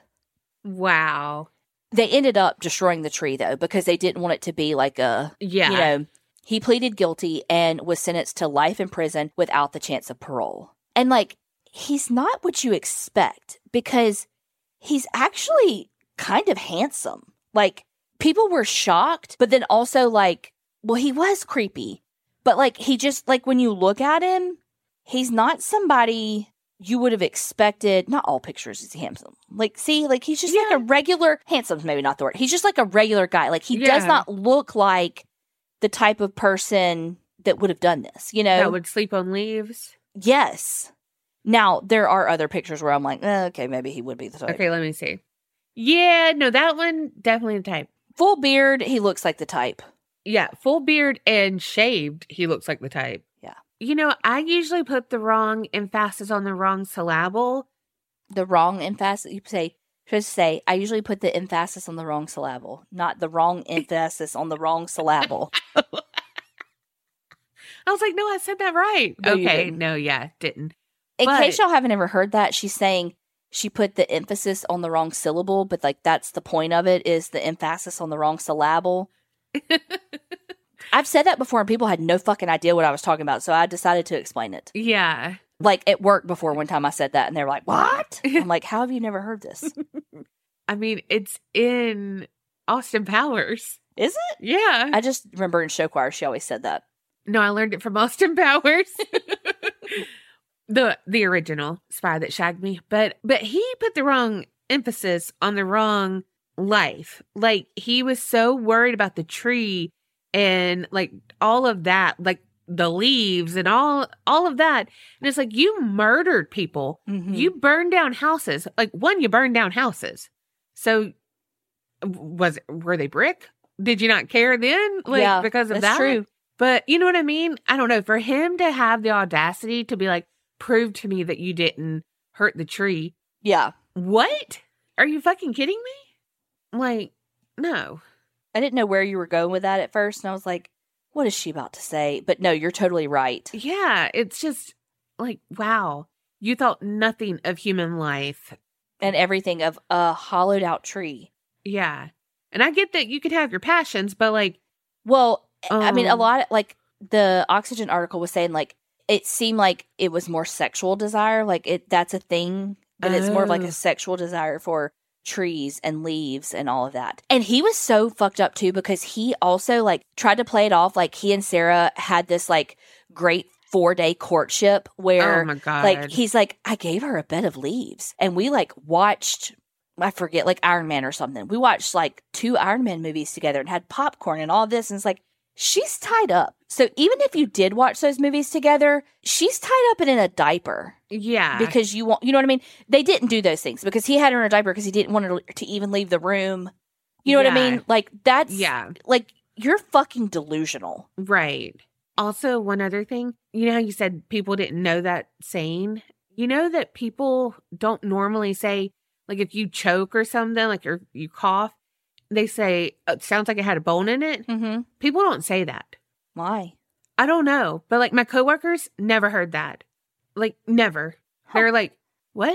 Wow. They ended up destroying the tree, though, because they didn't want it to be like a, Yeah. you know, he pleaded guilty and was sentenced to life in prison without the chance of parole. And, like, he's not what you expect because he's actually kind of handsome. Like, people were shocked, but then also, like, well, he was creepy. But, like, he just, like, when you look at him, he's not somebody you would have expected. Not all pictures is handsome. Like, see, like, he's just Yeah. like a regular, handsome's maybe not the word. He's just like a regular guy. Like, he does Yeah. not look like the type of person that would have done this, you know? That would sleep on leaves. Yes. Now, there are other pictures where I'm like, eh, okay, maybe he would be the type. Okay, let me see. Yeah, no, that one, definitely the type. Full beard, he looks like the type. Yeah, full beard and shaved, he looks like the type. Yeah. You know, I usually put the wrong emphasis on the wrong syllable. The wrong emphasis, you say, just say, I usually put the emphasis on the wrong syllable, not the wrong emphasis on the wrong syllable. I was like, no, I said that right. No, you okay, didn't. no, yeah, didn't. In But- case y'all haven't ever heard that, she's saying she put the emphasis on the wrong syllable, but like that's the point of it is the emphasis on the wrong syllable. I've said that before and people had no fucking idea what I was talking about, so I decided to explain it. Yeah. Like at work before one time I said that and they were like, what? I'm like, how have you never heard this? I mean, it's in Austin Powers. Is it? Yeah. I just remember in show choir she always said that. No, I learned it from Austin Powers. the the original Spy That Shagged Me. But but he put the wrong emphasis on the wrong life. Like he was so worried about the tree and like all of that. Like the leaves and all all of that. And it's like, you murdered people. Mhm. You burned down houses. Like, one, you burned down houses. So was were they brick? Did you not care then? Like, yeah, because of that's that? true. But you know what I mean? I don't know. For him to have the audacity to be like, prove to me that you didn't hurt the tree. Yeah. What? Are you fucking kidding me? Like, no. I didn't know where you were going with that at first, and I was like, what is she about to say? But no, you're totally right. Yeah, it's just like, wow. You thought nothing of human life. And everything of a hollowed out tree. Yeah. And I get that you could have your passions, but like, Well, I mean, a Um, lot, like, the Oxygen article was saying, like, it seemed like it was more sexual desire. Like, it that's a thing, that it's more of like Oh. a sexual desire for trees and leaves and all of that. And he was so fucked up, too, because he also, like, tried to play it off like he and Sarah had this, like, great four-day courtship where, oh my God. like, he's like, I gave her a bed of leaves. And we, like, watched, I forget, like, Iron Man or something. We watched, like, two Iron Man movies together and had popcorn and all this. And it's like, she's tied up. So even if you did watch those movies together, she's tied up and in a diaper yeah. because you want, you know what I mean? They didn't do those things because he had her in a diaper because he didn't want her to even leave the room. You know what I Yeah. mean? Like, that's, yeah. like, you're fucking delusional. Right. Also, one other thing, you know how you said people didn't know that saying? You know that people don't normally say, like, if you choke or something, like or you cough, they say, it sounds like it had a bone in it. Mm-hmm. People don't say that. Why? I don't know. But, like, my coworkers never heard that. Like, never. Huh. They're like, what?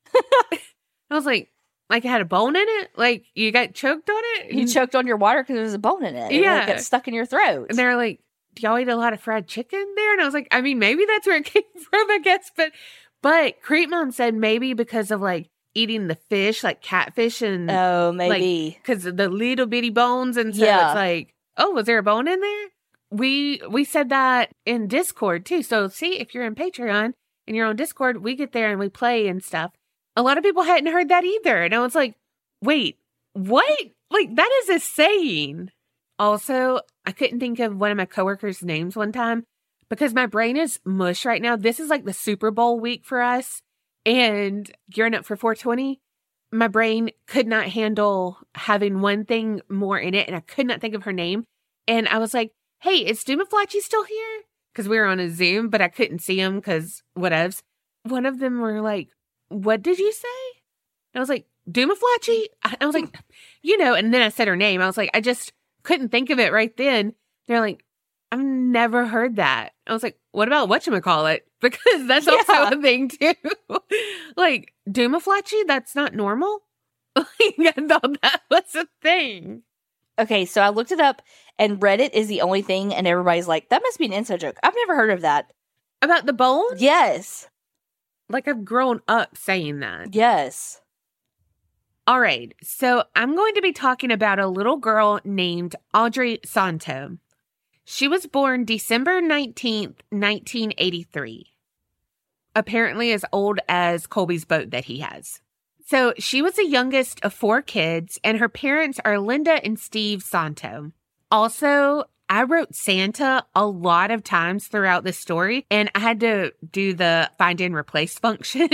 I was like, like it had a bone in it? Like, you got choked on it? You choked on your water because there was a bone in it. It Yeah. like, got stuck in your throat. And they're like, do y'all eat a lot of fried chicken there? And I was like, I mean, maybe that's where it came from, I guess. But, but Creep Mom said maybe because of, like, eating the fish, like catfish and Oh, maybe. because of the little bitty bones. And so Yeah. it's like, oh, was there a bone in there? We we said that in Discord too. So see, if you're in Patreon and you're on Discord, we get there and we play and stuff. A lot of people hadn't heard that either. And I was like, wait, what? Like, that is a saying. Also, I couldn't think of one of my coworkers' names one time because my brain is mush right now. This is like the Super Bowl week for us and gearing up for four twenty. My brain could not handle having one thing more in it, and I could not think of her name. And I was like, hey, is Dumaflachi still here? Because we were on a Zoom, but I couldn't see him because whatevs. One of them were like, what did you say? And I was like, Dumaflachi? I was like, you know, and then I said her name. I was like, I just couldn't think of it right then. They're like, I've never heard that. I was like, what about whatchamacallit? Because that's Yeah. also a thing too. Like, Dumaflachi? That's not normal? Like, I thought that was a thing. Okay, so I looked it up, and Reddit is the only thing, and everybody's like, that must be an inside joke. I've never heard of that. About the bone? Yes. Like, I've grown up saying that. Yes. All right, so I'm going to be talking about a little girl named Audrey Santo. She was born December nineteenth, nineteen eighty-three. Apparently as old as Colby's boat that he has. So she was the youngest of four kids, and her parents are Linda and Steve Santo. Also, I wrote Santa a lot of times throughout this story, and I had to do the find and replace function.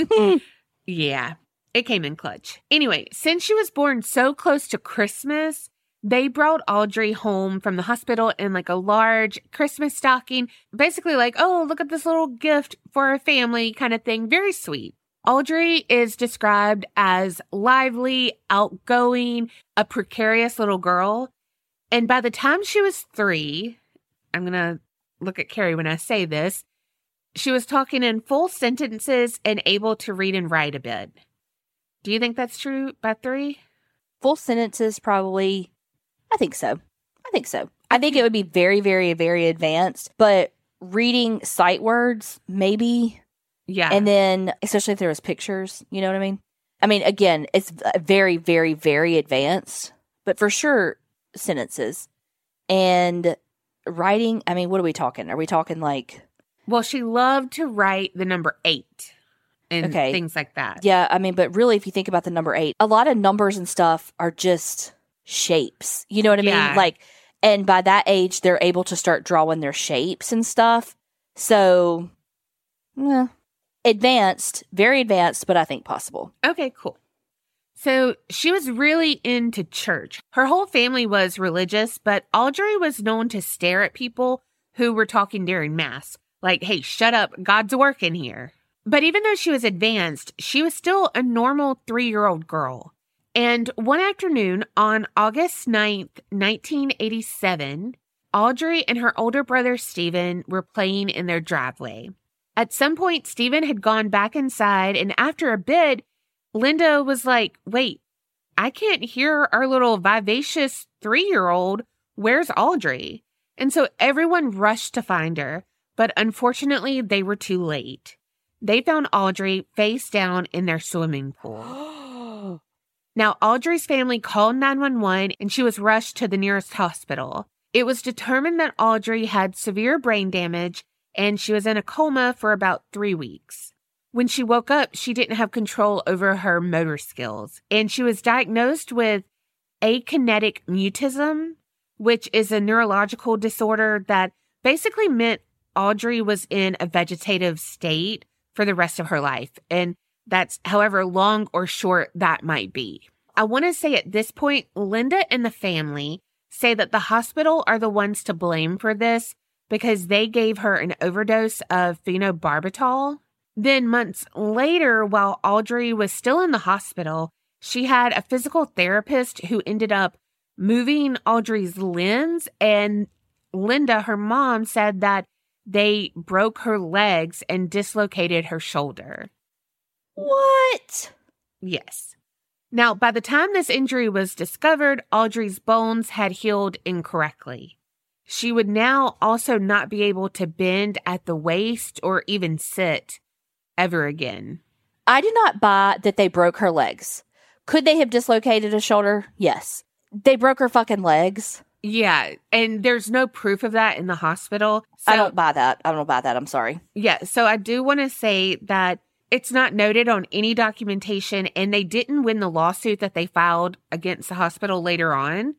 Yeah, it came in clutch. Anyway, since she was born so close to Christmas, they brought Audrey home from the hospital in like a large Christmas stocking. Basically like, oh, look at this little gift for a family kind of thing. Very sweet. Audrey is described as lively, outgoing, a precarious little girl. And by the time she was three, I'm going to look at Carrie when I say this, she was talking in full sentences and able to read and write a bit. Do you think that's true by three? Full sentences, probably. I think so. I think so. I think it would be very, very, very advanced, but reading sight words, maybe. Yeah. And then, especially if there was pictures, you know what I mean? I mean, again, it's very, very, very advanced, but for sure, sentences. And writing, I mean, what are we talking? Are we talking like... Well, she loved to write the number eight and Okay. things like that. Yeah, I mean, but really, if you think about the number eight, a lot of numbers and stuff are just shapes. You know what I Yeah. mean? Like, And by that age, they're able to start drawing their shapes and stuff. So, eh, advanced, very advanced, but I think possible. Okay, cool. So she was really into church. Her whole family was religious, but Audrey was known to stare at people who were talking during Mass. Like, hey, shut up, God's working here. But even though she was advanced, she was still a normal three-year-old girl. And one afternoon on August ninth, nineteen eighty-seven, Audrey and her older brother Stephen were playing in their driveway. At some point, Stephen had gone back inside, and after a bit, Linda was like, wait, I can't hear our little vivacious three-year-old. Where's Audrey? And so everyone rushed to find her, but unfortunately, they were too late. They found Audrey face down in their swimming pool. Now, Audrey's family called nine one one, and she was rushed to the nearest hospital. It was determined that Audrey had severe brain damage, and she was in a coma for about three weeks. When she woke up, she didn't have control over her motor skills, and she was diagnosed with akinetic mutism, which is a neurological disorder that basically meant Audrey was in a vegetative state for the rest of her life, and that's however long or short that might be. I want to say at this point, Linda and the family say that the hospital are the ones to blame for this because they gave her an overdose of phenobarbital. Then months later, while Audrey was still in the hospital, she had a physical therapist who ended up moving Audrey's limbs, and Linda, her mom, said that they broke her legs and dislocated her shoulder. What? Yes. Now, by the time this injury was discovered, Audrey's bones had healed incorrectly. She would now also not be able to bend at the waist or even sit ever again. I do not buy that they broke her legs. Could they have dislocated a shoulder? Yes. They broke her fucking legs. Yeah, and there's no proof of that in the hospital. So, I don't buy that. I don't buy that. I'm sorry. Yeah, so I do want to say that it's not noted on any documentation, and they didn't win the lawsuit that they filed against the hospital later on.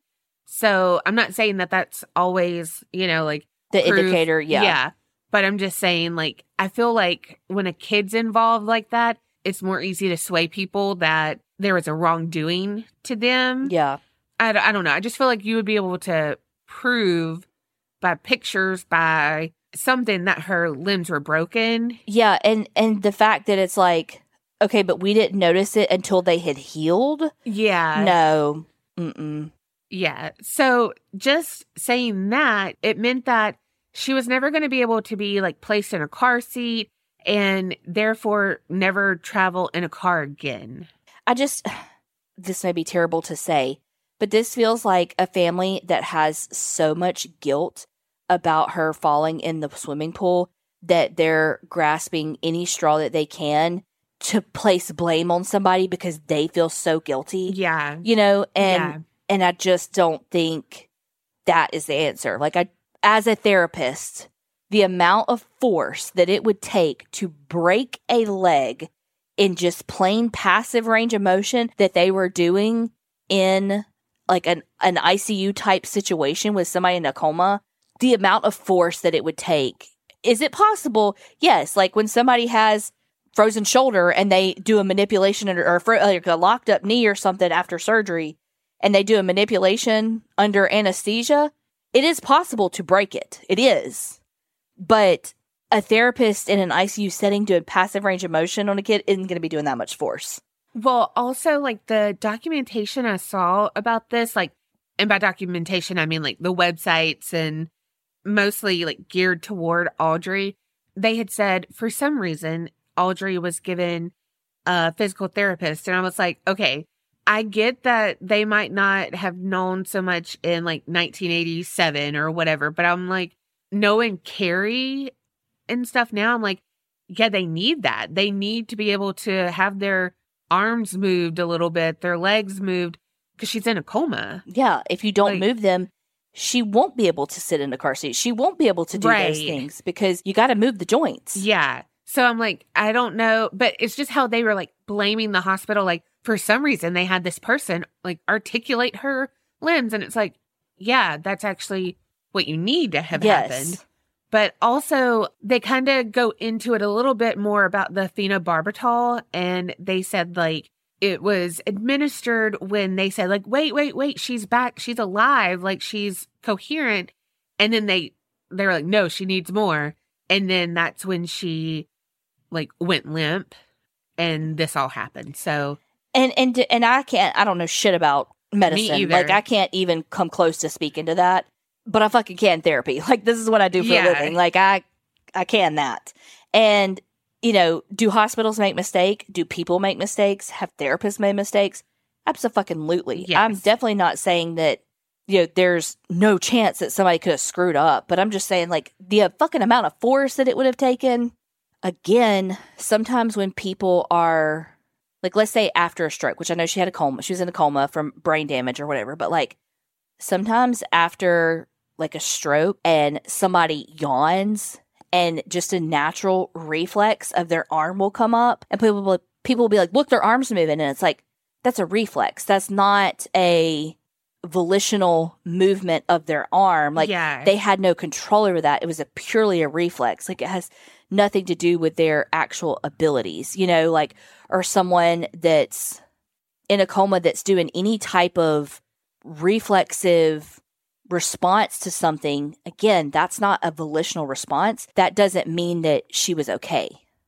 So I'm not saying that that's always, you know, like the proof. indicator. Yeah. Yeah. But I'm just saying, like, I feel like when a kid's involved like that, it's more easy to sway people that there was a wrongdoing to them. Yeah. I, I don't know. I just feel like you would be able to prove by pictures, by something that her limbs were broken. Yeah. And, and the fact that it's like, okay, but we didn't notice it until they had healed. Yeah. No. Mm-mm. Yeah. So just saying that, it meant that she was never going to be able to be like placed in a car seat and therefore never travel in a car again. I just, this may be terrible to say, but this feels like a family that has so much guilt about her falling in the swimming pool that they're grasping any straw that they can to place blame on somebody because they feel so guilty. Yeah. You know, and yeah. and I just don't think that is the answer. Like, I, as a therapist, the amount of force that it would take to break a leg in just plain passive range of motion that they were doing in like an, an I C U type situation with somebody in a coma, the amount of force that it would take. Is it possible? Yes. Like when somebody has frozen shoulder and they do a manipulation or, or like a locked up knee or something after surgery and they do a manipulation under anesthesia, it is possible to break it. It is. But a therapist in an I C U setting doing passive range of motion on a kid isn't going to be doing that much force. Well, also, like, the documentation I saw about this, like, and by documentation, I mean, like, the websites and mostly, like, geared toward Audrey, they had said, for some reason, Audrey was given a physical therapist. And I was like, okay, I get that they might not have known so much in, like, nineteen eighty-seven or whatever, but I'm like, knowing Carrie and stuff now, I'm like, yeah, they need that. They need to be able to have their arms moved a little bit, their legs moved, because she's in a coma. Yeah, if you don't like, move them, she won't be able to sit in a car seat. She won't be able to do right. those things because you got to move the joints. Yeah. So I'm like, I don't know, but it's just how they were like blaming the hospital. Like for some reason they had this person like articulate her limbs, and it's like, yeah, that's actually what you need to have Yes. happened. But also, they kind of go into it a little bit more about the phenobarbital, and they said, like, it was administered when they said, like, wait, wait, wait, she's back, she's alive, like, she's coherent. And then they, they were like, no, she needs more. And then that's when she, like, went limp, and this all happened. So, And and and I can't, I don't know shit about medicine. either. Like, I can't even come close to speaking to that. But I fucking can therapy. Like, this is what I do for Yeah. a living. Like, I I can that. And, you know, do hospitals make mistakes? Do people make mistakes? Have therapists made mistakes? Abso-fucking-lutely. Yes. I'm definitely not saying that, you know, there's no chance that somebody could have screwed up. But I'm just saying, like, the fucking amount of force that it would have taken. Again, sometimes when people are, like, let's say after a stroke, which I know she had a coma. She was in a coma from brain damage or whatever. But, like, sometimes after, like, a stroke and somebody yawns and just a natural reflex of their arm will come up and people will, people will be like, look, their arm's moving. And it's like, that's a reflex. That's not a volitional movement of their arm. Like, yeah. they had no control over that. It was a purely a reflex. Like, it has nothing to do with their actual abilities, you know, like, or someone that's in a coma that's doing any type of reflexive response to something. Again, that's not a volitional response. That doesn't mean that she was okay.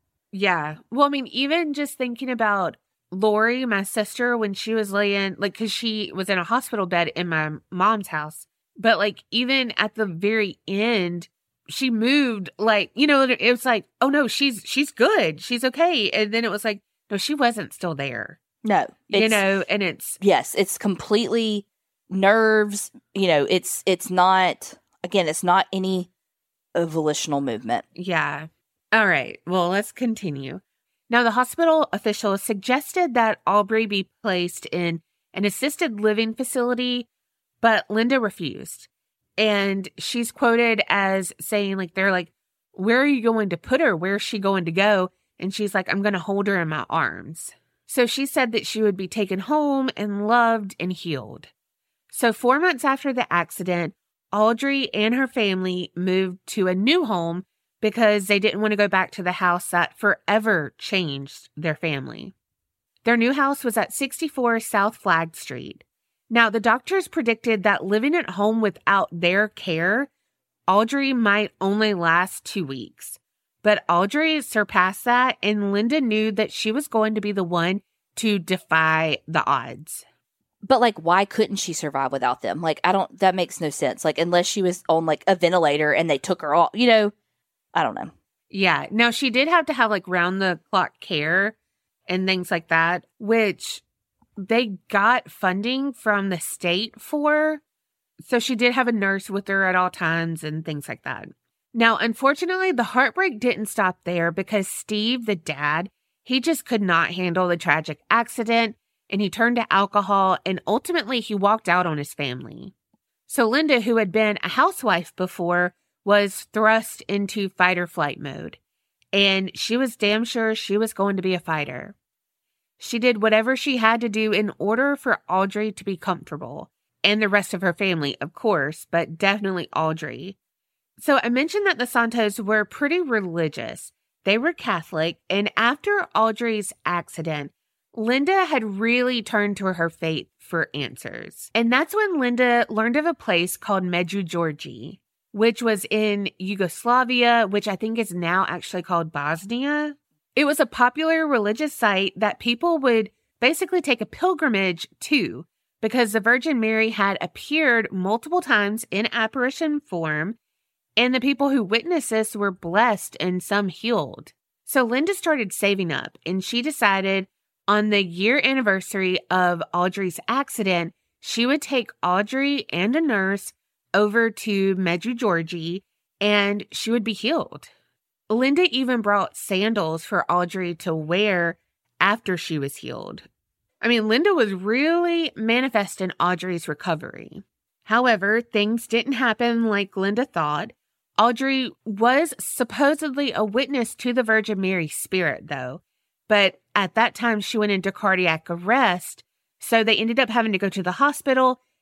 Yeah. Well, I mean, even just thinking about Lori, my sister, when she was laying, like, because she was in a hospital bed in my mom's house. But, like, even at the very end, she moved, like, you know, it was like, oh, no, she's she's good. She's okay. And then it was like, no, she wasn't still there. No. You know, and it's... Yes, it's completely nerves. You know, it's it's not, again, it's not any uh, volitional movement. Yeah. All right. Well, let's continue. Now, the hospital officials suggested that Aubrey be placed in an assisted living facility, but Linda refused. And she's quoted as saying, like, they're like, where are you going to put her? Where's she going to go? And she's like, I'm going to hold her in my arms. So she said that she would be taken home and loved and healed. So four months after the accident, Audrey and her family moved to a new home because they didn't want to go back to the house that forever changed their family. Their new house was at sixty-four South Flag Street. Now, the doctors predicted that living at home without their care, Audrey might only last two weeks. But Audrey surpassed that, and Linda knew that she was going to be the one to defy the odds. But, like, why couldn't she survive without them? Like, I don't, that makes no sense. Like, unless she was on, like, a ventilator and they took her off, you know, I don't know. Yeah. Now, she did have to have, like, round-the-clock care and things like that, which they got funding from the state for. So she did have a nurse with her at all times and things like that. Now, unfortunately, the heartbreak didn't stop there because Steve, the dad, he just could not handle the tragic accident, and he turned to alcohol, and ultimately he walked out on his family. So Linda, who had been a housewife before, was thrust into fight or flight mode, and she was damn sure she was going to be a fighter. She did whatever she had to do in order for Audrey to be comfortable, and the rest of her family, of course, but definitely Audrey. So I mentioned that the Santos were pretty religious. They were Catholic, and after Audrey's accident, Linda had really turned to her faith for answers. And that's when Linda learned of a place called Medjugorje, which was in Yugoslavia, which I think is now actually called Bosnia. It was a popular religious site that people would basically take a pilgrimage to because the Virgin Mary had appeared multiple times in apparition form, and the people who witnessed this were blessed and some healed. So Linda started saving up, and she decided on the year anniversary of Audrey's accident, she would take Audrey and a nurse over to Medjugorje, and she would be healed. Linda even brought sandals for Audrey to wear after she was healed. I mean, Linda was really manifesting Audrey's recovery. However, things didn't happen like Linda thought. Audrey was supposedly a witness to the Virgin Mary's spirit, though. But at that time, she went into cardiac arrest, so they ended up having to go to the hospital,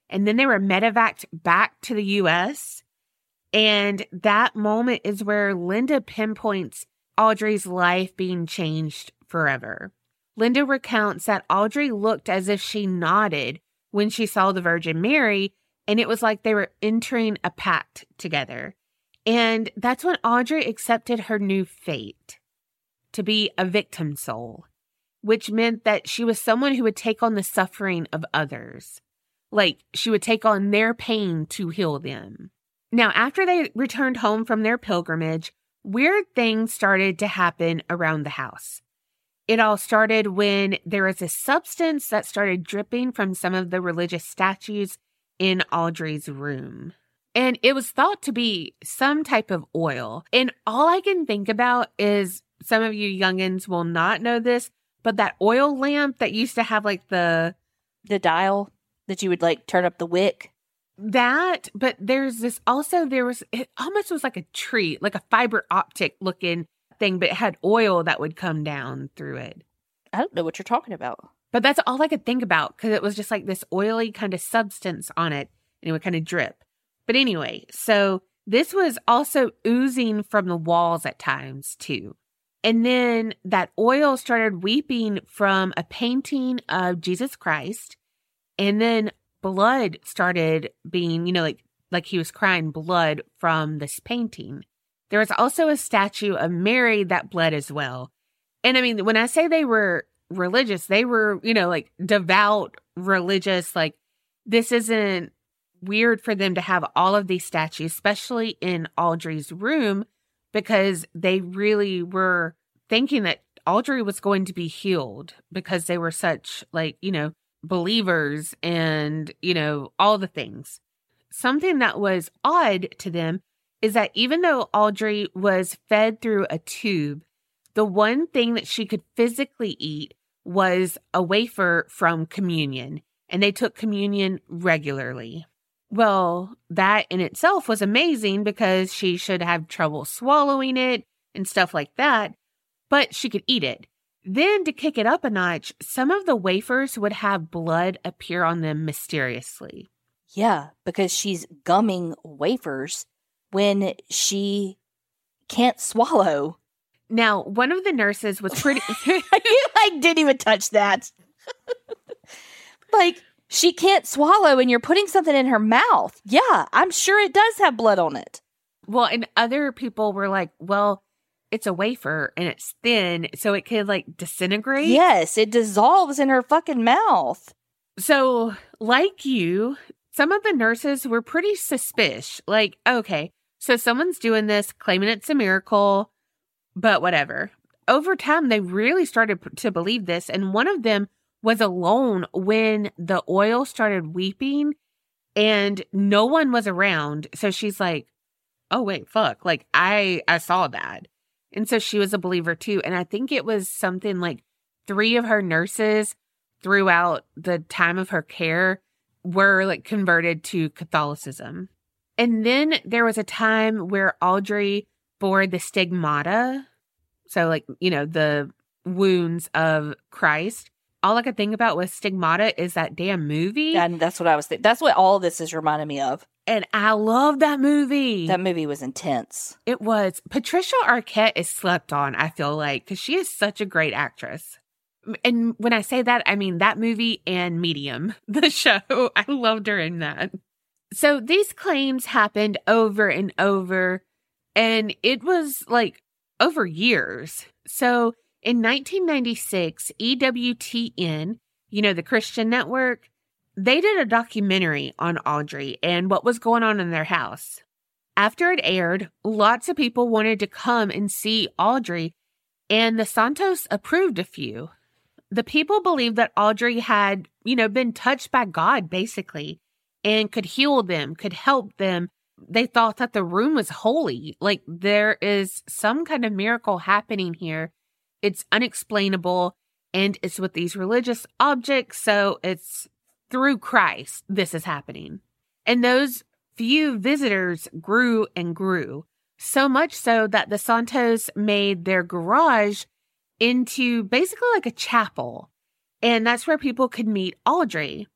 and then they were medevaced back to the U S. And that moment is where Linda pinpoints Audrey's life being changed forever. Linda recounts that Audrey looked as if she nodded when she saw the Virgin Mary, and it was like they were entering a pact together. And that's when Audrey accepted her new fate, to be a victim soul, which meant that she was someone who would take on the suffering of others. Like, she would take on their pain to heal them. Now, after they returned home from their pilgrimage, weird things started to happen around the house. It all started when there was a substance that started dripping from some of the religious statues in Audrey's room. And it was thought to be some type of oil. And all I can think about is, some of you youngins will not know this, but that oil lamp that used to have like the... The dial that you would like turn up the wick. That, but there's this also, there was, it almost was like a tree, like a fiber optic looking thing, but it had oil that would come down through it. I don't know what you're talking about. But that's all I could think about, because it was just like this oily kind of substance on it, and it would kind of drip. But anyway, so this was also oozing from the walls at times too. And then that oil started weeping from a painting of Jesus Christ, and then blood started being, you know, like like he was crying blood from this painting. There was also a statue of Mary that bled as well. And I mean, when I say they were religious, they were, you know, like devout religious. Like, this isn't weird for them to have all of these statues, especially in Audrey's room, because they really were thinking that Audrey was going to be healed, because they were such, like, you know, believers and, you know, all the things. Something that was odd to them is that even though Audrey was fed through a tube, the one thing that she could physically eat was a wafer from communion, and they took communion regularly. Well, that in itself was amazing, because she should have trouble swallowing it and stuff like that, but she could eat it. Then, to kick it up a notch, some of the wafers would have blood appear on them mysteriously. Yeah, because she's gumming wafers when she can't swallow. Now, one of the nurses was pretty... I didn't even touch that. Like, she can't swallow and you're putting something in her mouth. Yeah, I'm sure it does have blood on it. Well, and other people were like, well, it's a wafer and it's thin, so it could like disintegrate. Yes, it dissolves in her fucking mouth. So, like you, some of the nurses were pretty suspicious. Like, okay, so someone's doing this, claiming it's a miracle, but whatever. Over time, they really started to believe this, and one of them was alone when the oil started weeping and no one was around. So she's like, oh, wait, fuck. Like, I, I saw that. And so she was a believer too. And I think it was something like three of her nurses throughout the time of her care were like converted to Catholicism. And then there was a time where Audrey bore the stigmata. So like, you know, the wounds of Christ. All I could think about with Stigmata is that damn movie. And that's what I was thinking. That's what all this is reminding me of. And I love that movie. That movie was intense. It was. Patricia Arquette is slept on, I feel like, because she is such a great actress. And when I say that, I mean that movie and Medium, the show. I loved her in that. So these claims happened over and over, and it was like over years. So in nineteen ninety-six, E W T N, you know, the Christian network, they did a documentary on Audrey and what was going on in their house. After it aired, lots of people wanted to come and see Audrey, and the Santos approved a few. The people believed that Audrey had, you know, been touched by God, basically, and could heal them, could help them. They thought that the room was holy, like there is some kind of miracle happening here. It's unexplainable, and it's with these religious objects, so it's through Christ this is happening. And those few visitors grew and grew, so much so that the Santos made their garage into basically like a chapel, and that's where people could meet Audrey.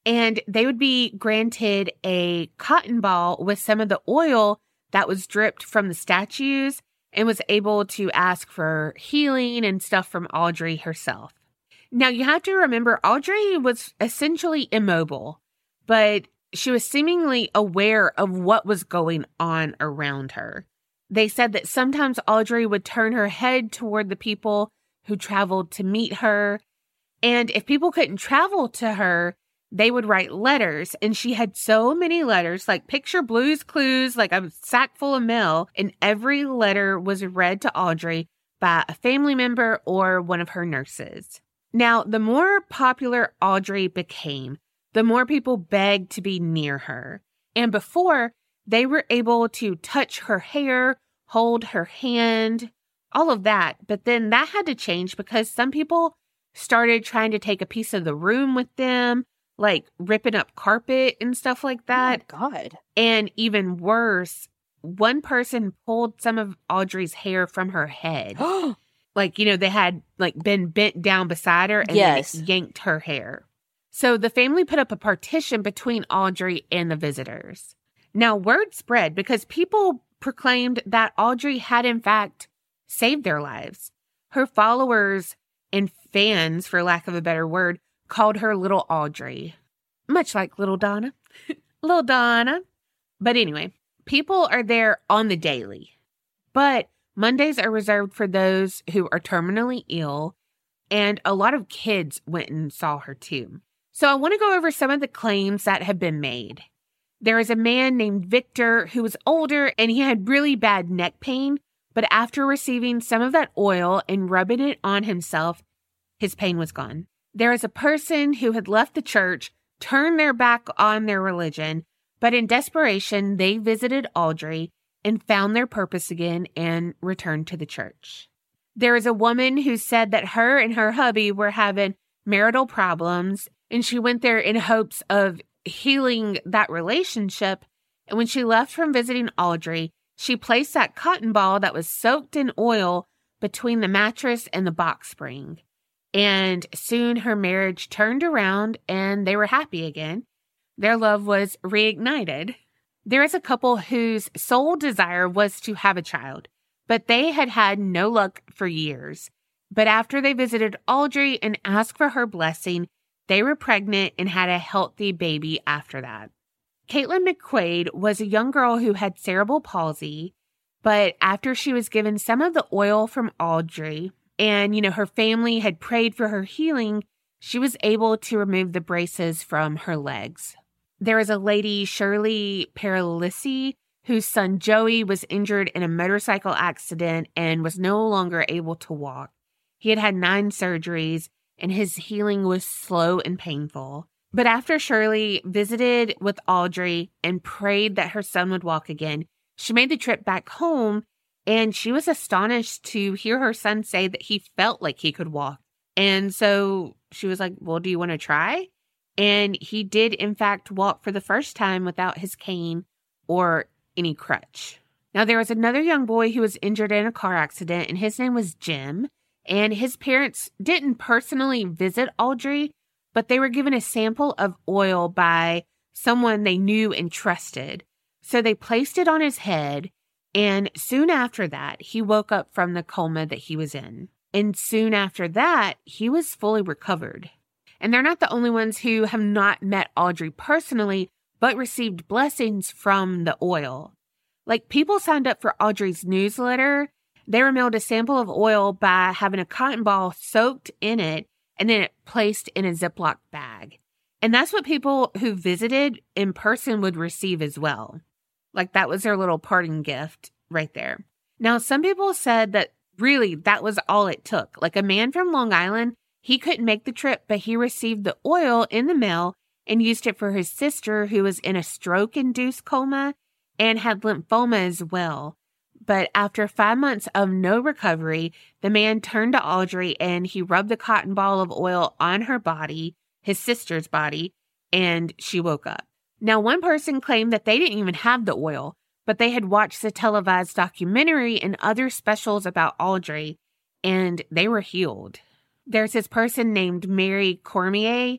And they would be granted a cotton ball with some of the oil that was dripped from the statues and was able to ask for healing and stuff from Audrey herself. Now, you have to remember, Audrey was essentially immobile, but she was seemingly aware of what was going on around her. They said that sometimes Audrey would turn her head toward the people who traveled to meet her. And if people couldn't travel to her, they would write letters. And she had so many letters, like picture Blue's Clues, like a sack full of mail. And every letter was read to Audrey by a family member or one of her nurses. Now, the more popular Audrey became, the more people begged to be near her. And before, they were able to touch her hair, hold her hand, all of that. But then that had to change because some people started trying to take a piece of the room with them, like ripping up carpet and stuff like that. Oh, my God. And even worse, one person pulled some of Audrey's hair from her head. Like, you know, they had like been bent down beside her and yes. then it yanked her hair. So the family put up a partition between Audrey and the visitors. Now, word spread because people proclaimed that Audrey had, in fact, saved their lives. Her followers and fans, for lack of a better word, called her Little Audrey, much like Little Donna. Little Donna. But anyway, people are there on the daily. But Mondays are reserved for those who are terminally ill, and a lot of kids went and saw her too. So I want to go over some of the claims that have been made. There is a man named Victor who was older and he had really bad neck pain, but after receiving some of that oil and rubbing it on himself, his pain was gone. There is a person who had left the church, turned their back on their religion, but in desperation, they visited Audrey and found their purpose again and returned to the church. There is a woman who said that her and her hubby were having marital problems, and she went there in hopes of healing that relationship. And when she left from visiting Audrey, she placed that cotton ball that was soaked in oil between the mattress and the box spring. And soon her marriage turned around and they were happy again. Their love was reignited. There is a couple whose sole desire was to have a child, but they had had no luck for years. But after they visited Audrey and asked for her blessing, they were pregnant and had a healthy baby after that. Caitlin McQuaid was a young girl who had cerebral palsy, but after she was given some of the oil from Audrey and, you know, her family had prayed for her healing, she was able to remove the braces from her legs. There is a lady, Shirley Paralisi, whose son Joey was injured in a motorcycle accident and was no longer able to walk. He had had nine surgeries and his healing was slow and painful. But after Shirley visited with Audrey and prayed that her son would walk again, she made the trip back home and she was astonished to hear her son say that he felt like he could walk. And so she was like, well, do you want to try? And he did, in fact, walk for the first time without his cane or any crutch. Now, there was another young boy who was injured in a car accident, and his name was Jim. And his parents didn't personally visit Audrey, but they were given a sample of oil by someone they knew and trusted. So they placed it on his head, and soon after that, he woke up from the coma that he was in. And soon after that, he was fully recovered. And they're not the only ones who have not met Audrey personally, but received blessings from the oil. Like, people signed up for Audrey's newsletter. They were mailed a sample of oil by having a cotton ball soaked in it and then it placed in a Ziploc bag. And that's what people who visited in person would receive as well. Like, that was their little parting gift right there. Now, some people said that really that was all it took. Like, a man from Long Island, he couldn't make the trip, but he received the oil in the mail and used it for his sister who was in a stroke-induced coma and had lymphoma as well. But after five months of no recovery, the man turned to Audrey and he rubbed the cotton ball of oil on her body, his sister's body, and she woke up. Now, one person claimed that they didn't even have the oil, but they had watched the televised documentary and other specials about Audrey, and they were healed. There's this person named Mary Cormier,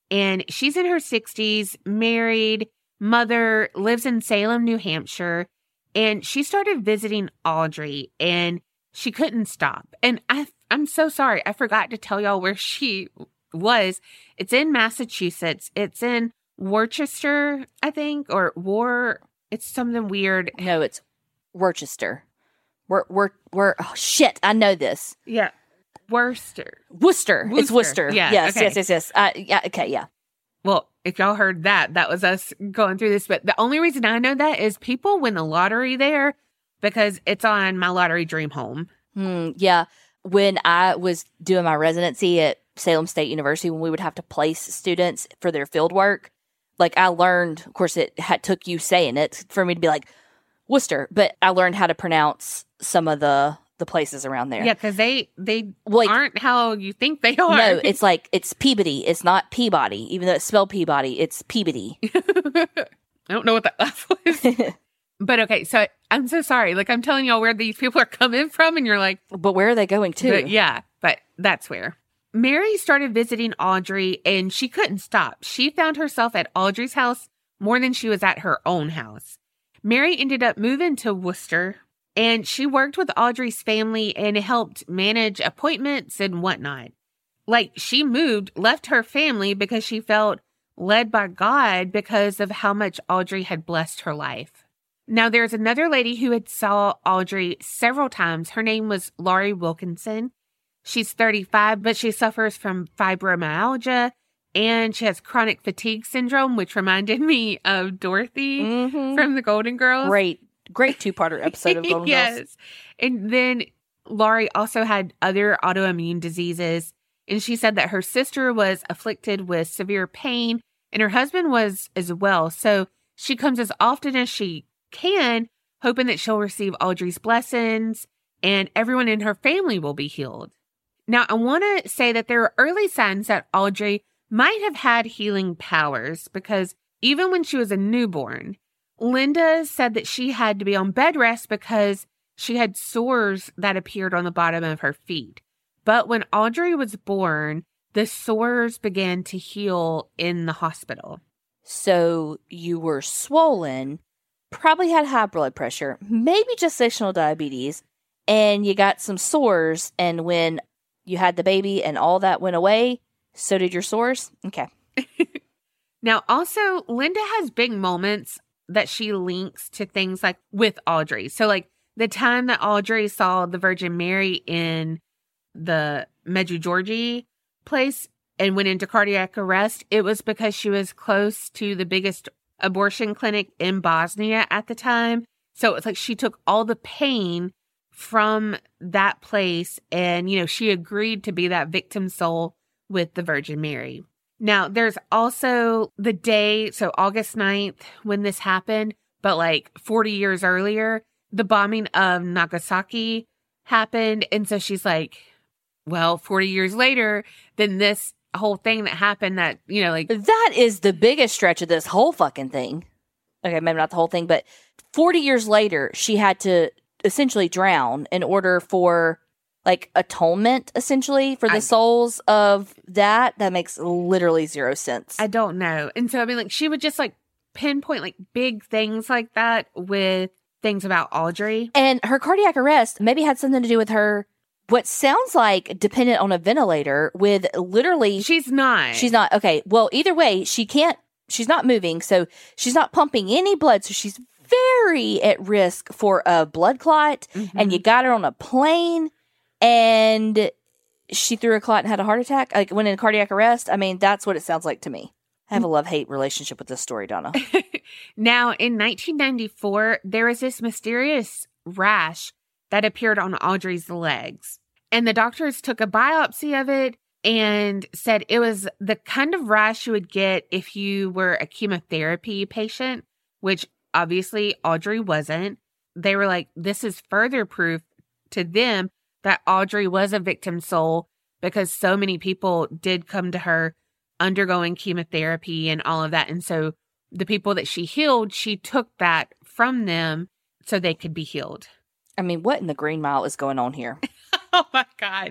And she's in her sixties, married, mother, lives in Salem, New Hampshire. And she started visiting Audrey and she couldn't stop. And I, I'm so sorry. I forgot to tell y'all where she was. It's in Massachusetts. It's in Worcester, I think, or War. It's something weird. No, it's Worcester. We're, we're, we're, oh shit, I know this. Yeah. Worcester. Worcester. Worcester. It's Worcester. Yeah, Yes, okay. yes, yes, yes. Uh, yeah, okay, yeah. Well, if y'all heard that, that was us going through this. But the only reason I know that is people win the lottery there because it's on My Lottery Dream Home. Hmm, yeah. When I was doing my residency at Salem State University, when we would have to place students for their field work, like I learned, of course, it had, took you saying it for me to be like, Worcester, but I learned how to pronounce some of the, the places around there. Yeah, because they, they Like- aren't how you think they are. No, it's like, it's Peabody. It's not Peabody, even though it's spelled Peabody. It's Peabody. I don't know what that laugh was. But okay, so I'm so sorry. Like, I'm telling y'all where these people are coming from, and you're like, But where are they going to? but yeah, but that's where. Mary started visiting Audrey, and she couldn't stop. She found herself at Audrey's house more than she was at her own house. Mary ended up moving to Worcester, and she worked with Audrey's family and helped manage appointments and whatnot. Like, she moved, left her family because she felt led by God because of how much Audrey had blessed her life. Now, there's another lady who had saw Audrey several times. Her name was Laurie Wilkinson. She's thirty-five, but she suffers from fibromyalgia, and she has chronic fatigue syndrome, which reminded me of Dorothy Mhm. from the Golden Girls. Great, great two-parter episode of Golden yes. Girls. And then Laurie also had other autoimmune diseases, and she said that her sister was afflicted with severe pain, and her husband was as well. So she comes as often as she can, hoping that she'll receive Audrey's blessings, and everyone in her family will be healed. Now, I want to say that there are early signs that Audrey might have had healing powers because even when she was a newborn, Linda said that she had to be on bed rest because she had sores that appeared on the bottom of her feet. But when Audrey was born, the sores began to heal in the hospital. So you were swollen, probably had high blood pressure, maybe gestational diabetes, and you got some sores. And when you had the baby and all that went away, so did your sores? Okay. Now, also, Linda has big moments that she links to things like with Audrey. So, like the time that Audrey saw the Virgin Mary in the Medjugorje place and went into cardiac arrest, it was because she was close to the biggest abortion clinic in Bosnia at the time. So it's like she took all the pain from that place and, you know, she agreed to be that victim soul with the Virgin Mary. Now, there's also the day, so August ninth, when this happened, but like forty years earlier, the bombing of Nagasaki happened. And so she's like, well, forty years later, then this whole thing that happened that, you know, like, That is the biggest stretch of this whole fucking thing. Okay, maybe not the whole thing, but forty years later, she had to essentially drown in order for like atonement, essentially, for the I- souls of that. That makes literally zero sense. I don't know. And so, I mean, like, she would just like pinpoint like big things like that with things about Audrey. And her cardiac arrest maybe had something to do with her, what sounds like dependent on a ventilator with literally, She's not. she's not, okay, well, either way, she can't, she's not moving, so she's not pumping any blood, so she's very at risk for a blood clot, Mhm. and you got her on a plane, and she threw a clot and had a heart attack, like went in cardiac arrest. I mean, that's what it sounds like to me. I have a love-hate relationship with this story, Donna. Now, in nineteen ninety-four, there was this mysterious rash that appeared on Audrey's legs. And the doctors took a biopsy of it and said it was the kind of rash you would get if you were a chemotherapy patient, which obviously Audrey wasn't. They were like, this is further proof to them that Audrey was a victim soul because so many people did come to her undergoing chemotherapy and all of that. And so the people that she healed, she took that from them so they could be healed. I mean, what in the Green Mile is going on here? Oh my God.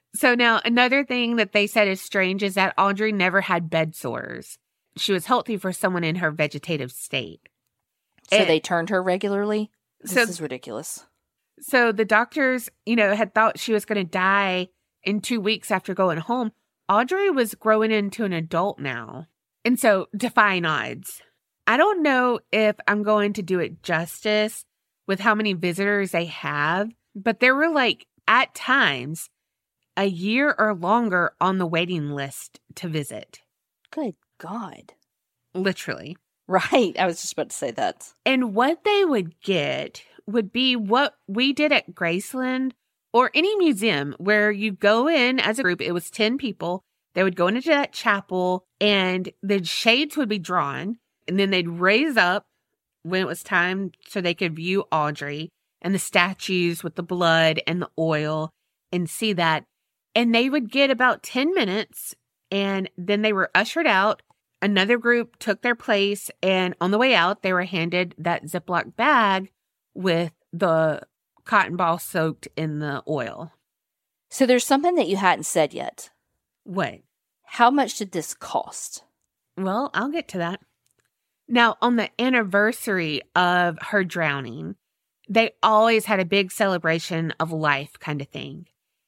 So now another thing that they said is strange is that Audrey never had bed sores. She was healthy for someone in her vegetative state. So And- they turned her regularly? This So- is ridiculous. So the doctors, you know, had thought she was going to die in two weeks after going home. Audrey was growing into an adult now. And so defying odds. I don't know if I'm going to do it justice with how many visitors they have, but there were like at times a year or longer on the waiting list to visit. Good God. Literally. Right. I was just about to say that. And what they would get would be what we did at Graceland or any museum where you go in as a group. It was ten people. They would go into that chapel and the shades would be drawn and then they'd raise up when it was time so they could view Audrey and the statues with the blood and the oil and see that. And they would get about ten minutes and then they were ushered out. Another group took their place, and on the way out, they were handed that Ziploc bag with the cotton ball soaked in the oil. So there's something that you hadn't said yet. What? How much did this cost? Well, I'll get to that. Now, on the anniversary of her drowning, they always had a big celebration of life kind of thing.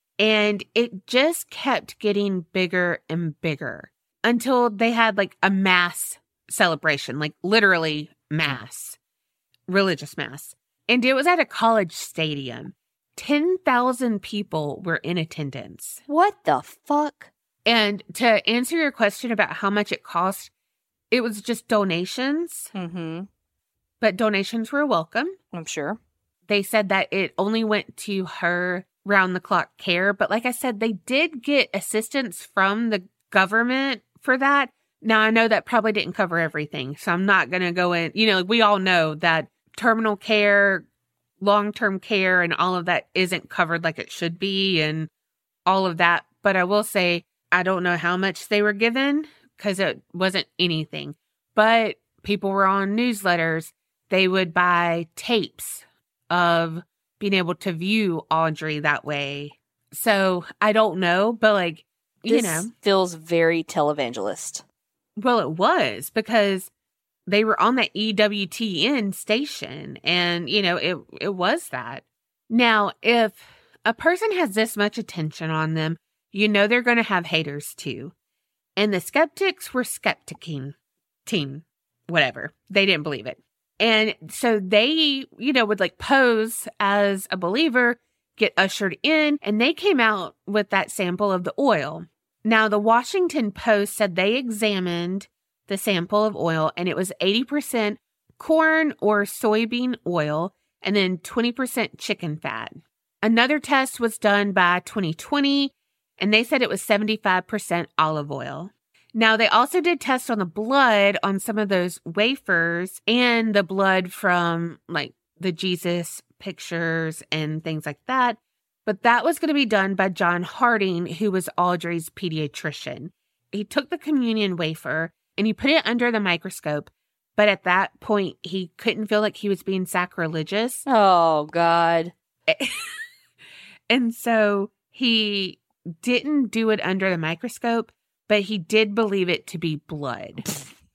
And it just kept getting bigger and bigger until they had like a mass celebration, like literally mass, religious mass. And it was at a college stadium. ten thousand people were in attendance. What the fuck? And to answer your question about how much it cost, it was just donations, Mm-hmm. but donations were welcome. I'm sure. They said that it only went to her round-the-clock care. But like I said, they did get assistance from the government for that. Now, I know that probably didn't cover everything, so I'm not going to go in. You know, we all know that terminal care, long-term care, and all of that isn't covered like it should be and all of that. But I will say, I don't know how much they were given because it wasn't anything. But people were on newsletters. They would buy tapes of being able to view Audrey that way. So I don't know, but like, you This know, feels very televangelist. well, it was because they were on the E W T N station and, you know, it, it was that. Now, if a person has this much attention on them, you know, they're going to have haters too. And the skeptics were skepticing, team, whatever. They didn't believe it. And so they, you know, would like pose as a believer, get ushered in, and they came out with that sample of the oil. Now, the Washington Post said they examined the sample of oil and it was eighty percent corn or soybean oil and then twenty percent chicken fat. Another test was done by twenty twenty and they said it was seventy-five percent olive oil. Now, they also did tests on the blood on some of those wafers and the blood from like the Jesus pictures and things like that. But that was going to be done by John Harding, who was Audrey's pediatrician. He took the communion wafer and he put it under the microscope. But at that point, he couldn't feel like he was being sacrilegious. Oh, God. And so he didn't do it under the microscope, but he did believe it to be blood.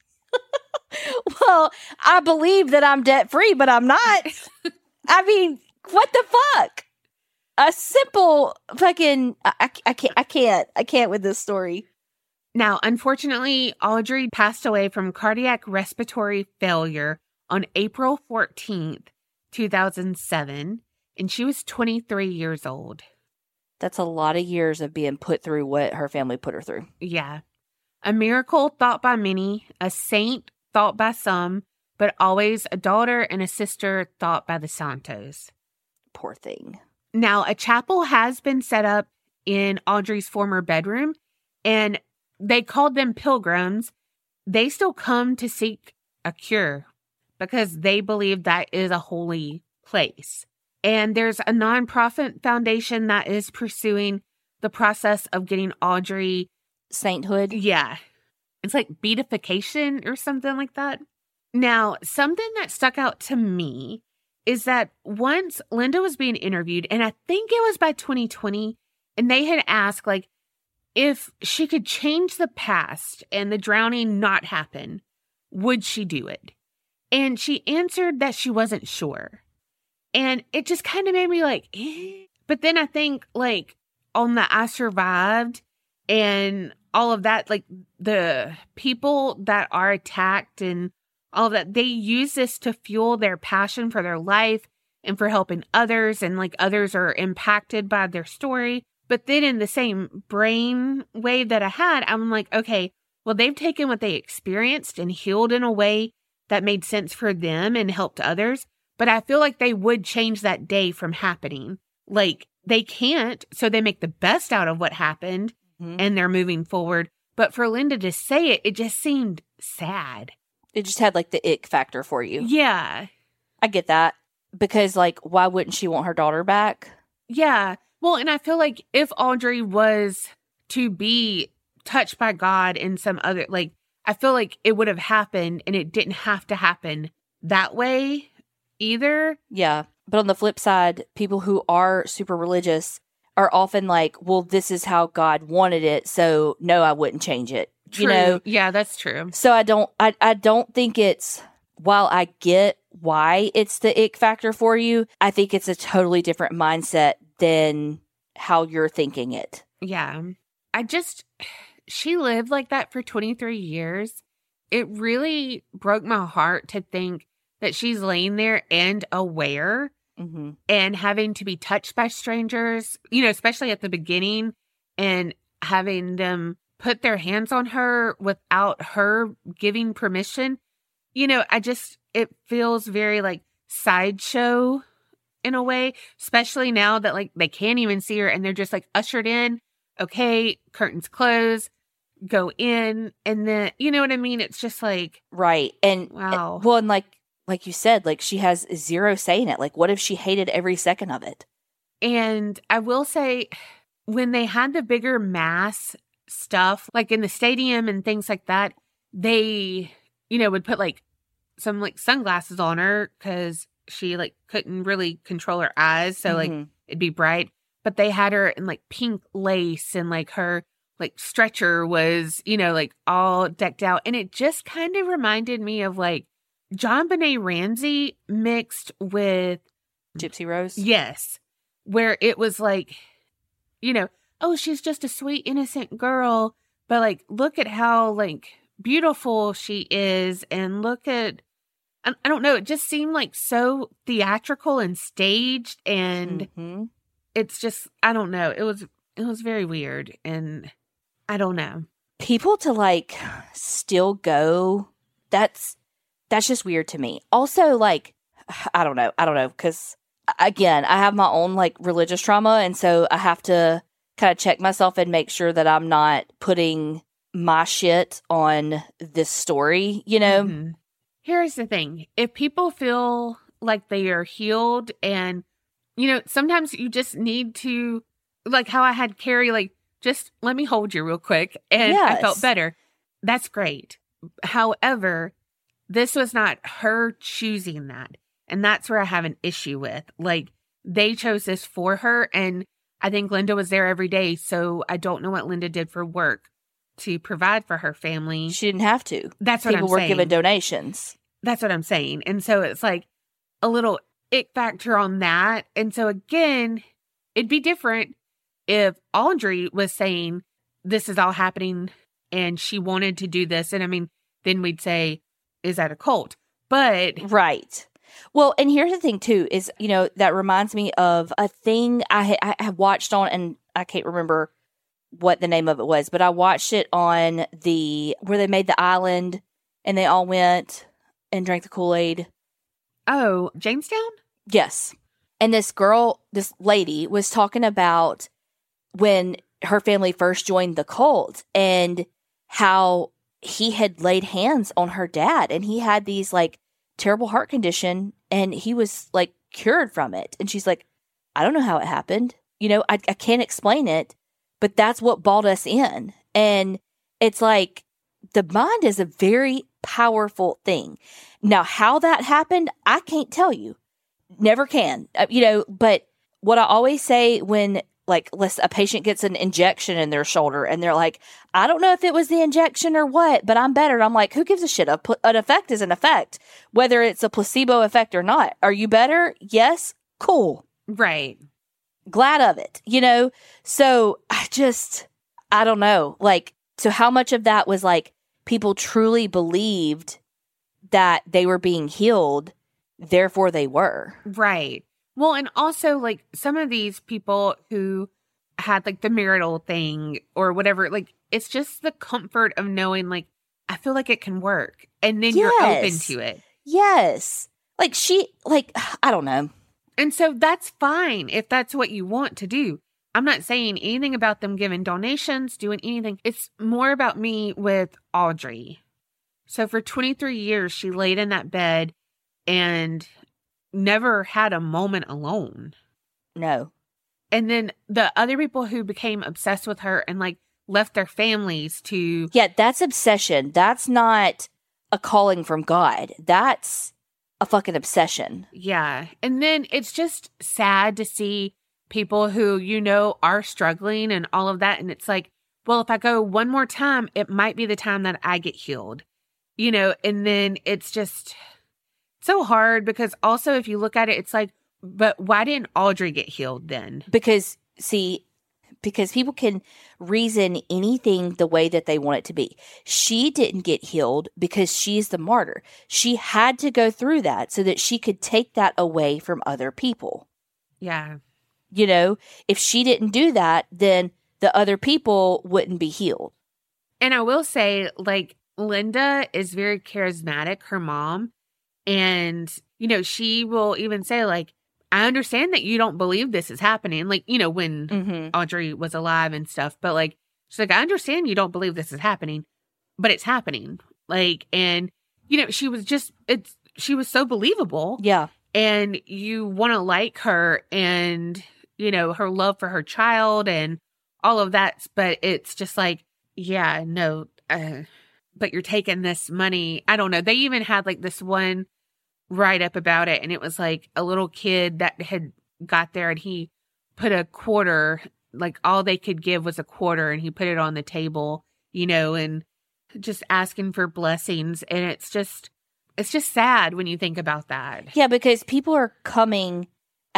Well, I believe that I'm debt free, but I'm not. I mean, what the fuck? A simple fucking, I, I can't, I can't, I can't with this story. Now, unfortunately, Audrey passed away from cardiac respiratory failure on April fourteenth, two thousand seven, and she was twenty-three years old. That's a lot of years of being put through what her family put her through. Yeah. A miracle thought by many, a saint thought by some, but always a daughter and a sister thought by the Santos. Poor thing. Now, a chapel has been set up in Audrey's former bedroom, and they called them pilgrims. They still come to seek a cure because they believe that is a holy place. And there's a nonprofit foundation that is pursuing the process of getting Audrey Sainthood. Yeah. It's like beatification or something like that. Now, something that stuck out to me is that once Linda was being interviewed, and I think it was by twenty twenty, And they had asked, like, if she could change the past and the drowning not happen, would she do it? And she answered that she wasn't sure. And it just kind of made me like, eh. But then I think, like, on the I survived and all of that, like, the people that are attacked and all of that, they use this to fuel their passion for their life and for helping others. And, like, others are impacted by their story. But then in the same brain wave that I had, I'm like, okay, well, they've taken what they experienced and healed in a way that made sense for them and helped others. But I feel like they would change that day from happening. Like, they can't, so they make the best out of what happened, mm-hmm. and they're moving forward. But for Linda to say it, it just seemed sad. It just had, like, the ick factor for you. Yeah. I get that. Because, like, why wouldn't she want her daughter back? Yeah. Well, and I feel like if Audrey was to be touched by God in some other, like, I feel like it would have happened and it didn't have to happen that way either. Yeah. But on the flip side, people who are super religious are often like, well, this is how God wanted it, so no, I wouldn't change it. True. You know? Yeah, that's true. So I don't, I, I don't think it's, while I get why it's the ick factor for you, I think it's a totally different mindset than how you're thinking it. Yeah. I just, she lived like that for twenty-three years. It really broke my heart to think that she's laying there and aware, mm-hmm. and having to be touched by strangers, you know, especially at the beginning, and having them put their hands on her without her giving permission. You know, I just, it feels very like sideshow in a way, especially now that like they can't even see her and they're just like ushered in. Okay, curtains close, go in. And then, you know what I mean? It's just like, right. And wow. Well, and like, like you said, like she has zero say in it. Like, what if she hated every second of it? And I will say, when they had the bigger mass stuff, like in the stadium and things like that, they, you know, would put like some like sunglasses on her because she like couldn't really control her eyes. So mm-hmm. like it'd be bright, but they had her in like pink lace and like her like stretcher was, you know, like all decked out. And it just kind of reminded me of like JonBenet Ramsey mixed with Gypsy Rose. Yes. Where it was like, you know, oh, she's just a sweet, innocent girl. But like, look at how like beautiful she is. And look at, I, I don't know, it just seemed like so theatrical and staged. And mm-hmm. it's just, I don't know. It was, it was very weird. And I don't know. People to like still go, that's, that's just weird to me. Also, like, I don't know. I don't know. Because again, I have my own like religious trauma. And so I have to kind of check myself and make sure that I'm not putting my shit on this story, you know? Mm-hmm. Here's the thing. If people feel like they are healed and, you know, sometimes you just need to, like how I had Carrie, like, just let me hold you real quick. And yes. I felt better. That's great. However, this was not her choosing that. And that's where I have an issue with. Like, they chose this for her. And I think Linda was there every day. So I don't know what Linda did for work to provide for her family. She didn't have to. That's what People I'm were saying. giving donations. That's what I'm saying. And so it's like a little ick factor on that. And so again, it'd be different if Audrey was saying this is all happening and she wanted to do this. And I mean, then we'd say, is that a cult? But right. Well, and here's the thing too, is, you know, that reminds me of a thing I, I have watched on, and I can't remember what the name of it was, but I watched it on the, where they made the island and they all went and drank the Kool-Aid. Oh, Jamestown? Yes. And this girl, this lady was talking about when her family first joined the cult and how he had laid hands on her dad and he had these like terrible heart condition and he was like cured from it. And she's like, I don't know how it happened. You know, I, I can't explain it, but that's what brought us in. And it's like the mind is a very powerful thing. Now, how that happened, I can't tell you. Never can. Uh, you know, but what I always say when like let's, a patient gets an injection in their shoulder and they're like, I don't know if it was the injection or what, but I'm better. And I'm like, who gives a shit? A, an effect is an effect, whether it's a placebo effect or not. Are you better? Yes. Cool. Right. Glad of it, you know? So I just, I don't know. Like, so how much of that was like people truly believed that they were being healed, therefore they were. Right. Well, and also, like, some of these people who had, like, the marital thing or whatever, like, it's just the comfort of knowing, like, I feel like it can work. And then Yes. you're open to it. Yes. Like, she, like, I don't know. And so that's fine if that's what you want to do. I'm not saying anything about them giving donations, doing anything. It's more about me with Audrey. So for twenty-three years, she laid in that bed and never had a moment alone. No. And then the other people who became obsessed with her and like left their families to. Yeah, that's obsession. That's not a calling from God. That's a fucking obsession. Yeah. And then it's just sad to see people who, you know, are struggling and all of that. And it's like, well, if I go one more time, it might be the time that I get healed, you know, and then it's just so hard because also if you look at it, it's like, but why didn't Audrey get healed then? Because, see, because people can reason anything the way that they want it to be. She didn't get healed because she's the martyr. She had to go through that so that she could take that away from other people. Yeah. You know, if she didn't do that, then the other people wouldn't be healed. And I will say, like, Linda is very charismatic, her mom. And, you know, she will even say, like, I understand that you don't believe this is happening. Like, you know, when Mm-hmm. Audrey was alive and stuff. But, like, she's like, I understand you don't believe this is happening, but it's happening. Like, and, you know, she was just, it's, she was so believable. Yeah. And you want to like her and, you know, her love for her child and all of that. But it's just like, yeah, no, uh, but you're taking this money. I don't know. They even had like this one write up about it. And it was like a little kid that had got there and he put a quarter, like all they could give was a quarter and he put it on the table, you know, and just asking for blessings. And it's just, it's just sad when you think about that. Yeah, because people are coming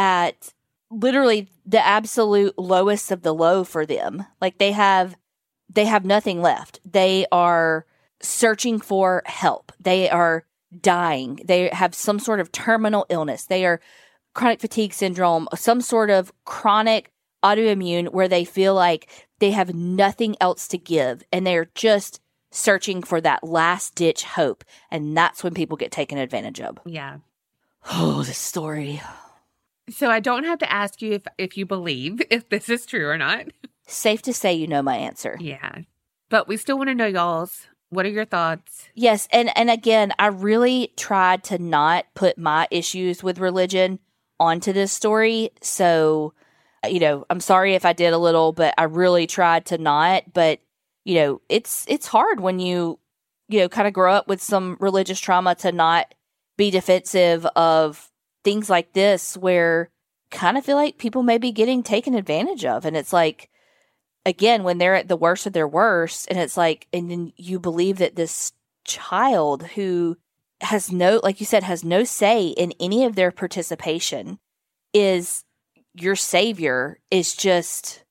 at literally the absolute lowest of the low for them. Like they have, they have nothing left. They are searching for help. They are dying. They have some sort of terminal illness. They are chronic fatigue syndrome, some sort of chronic autoimmune where they feel like they have nothing else to give. And they're just searching for that last ditch hope. And that's when people get taken advantage of. Yeah. Oh, this story. So I don't have to ask you if, if you believe if this is true or not. Safe to say you know my answer. Yeah. But we still want to know y'all's. What are your thoughts? Yes. And, and again, I really tried to not put my issues with religion onto this story. So, you know, I'm sorry if I did a little, but I really tried to not. But, you know, it's it's hard when you, you know, kind of grow up with some religious trauma to not be defensive of things like this where kind of feel like people may be getting taken advantage of. And it's like, again, when they're at the worst of their worst, and it's like, and then you believe that this child who has no, like you said, has no say in any of their participation is your savior is just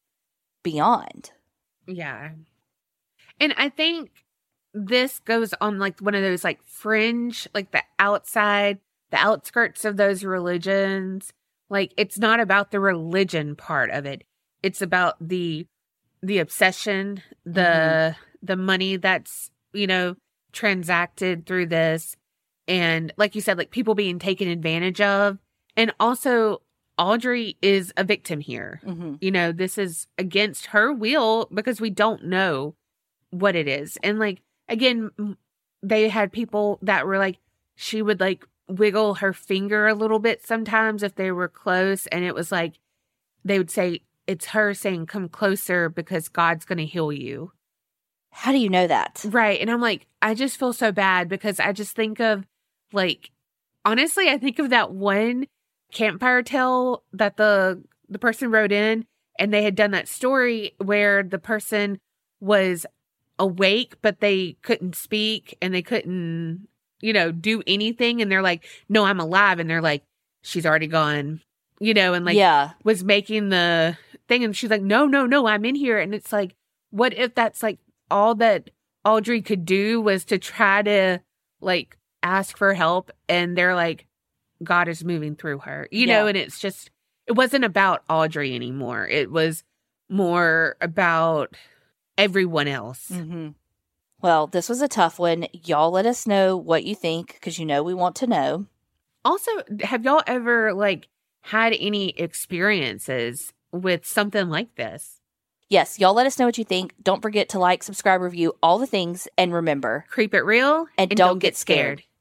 beyond. Yeah. And I think this goes on like one of those like fringe, like the outside, the outskirts of those religions. Like it's not about the religion part of it. It's about the the obsession, the mm-hmm. the money that's, you know, transacted through this. And like you said, like people being taken advantage of. And also Audrey is a victim here. Mm-hmm. You know, this is against her will because we don't know what it is. And like, again, they had people that were like, she would like wiggle her finger a little bit sometimes if they were close. And it was like, they would say, it's her saying, come closer because God's going to heal you. How do you know that? Right. And I'm like, I just feel so bad because I just think of like, honestly, I think of that one campfire tale that the, the person wrote in, And they had done that story where the person was awake, but they couldn't speak and they couldn't, you know, do anything. And they're like, no, I'm alive. And they're like, she's already gone, you know, and like, yeah. was making the thing. And she's like, no, no, no, I'm in here. And it's like, what if that's like all that Audrey could do was to try to like ask for help? And they're like, God is moving through her, you Yeah. know, and it's just, it wasn't about Audrey anymore. It was more about everyone else. Mm-hmm. Well, this was a tough one. Y'all let us know what you think, because you know we want to know. Also, have y'all ever like had any experiences with something like this? Yes, y'all let us know what you think. Don't forget to like, subscribe, review, all the things, and remember, Creep it real and, don't, get scared.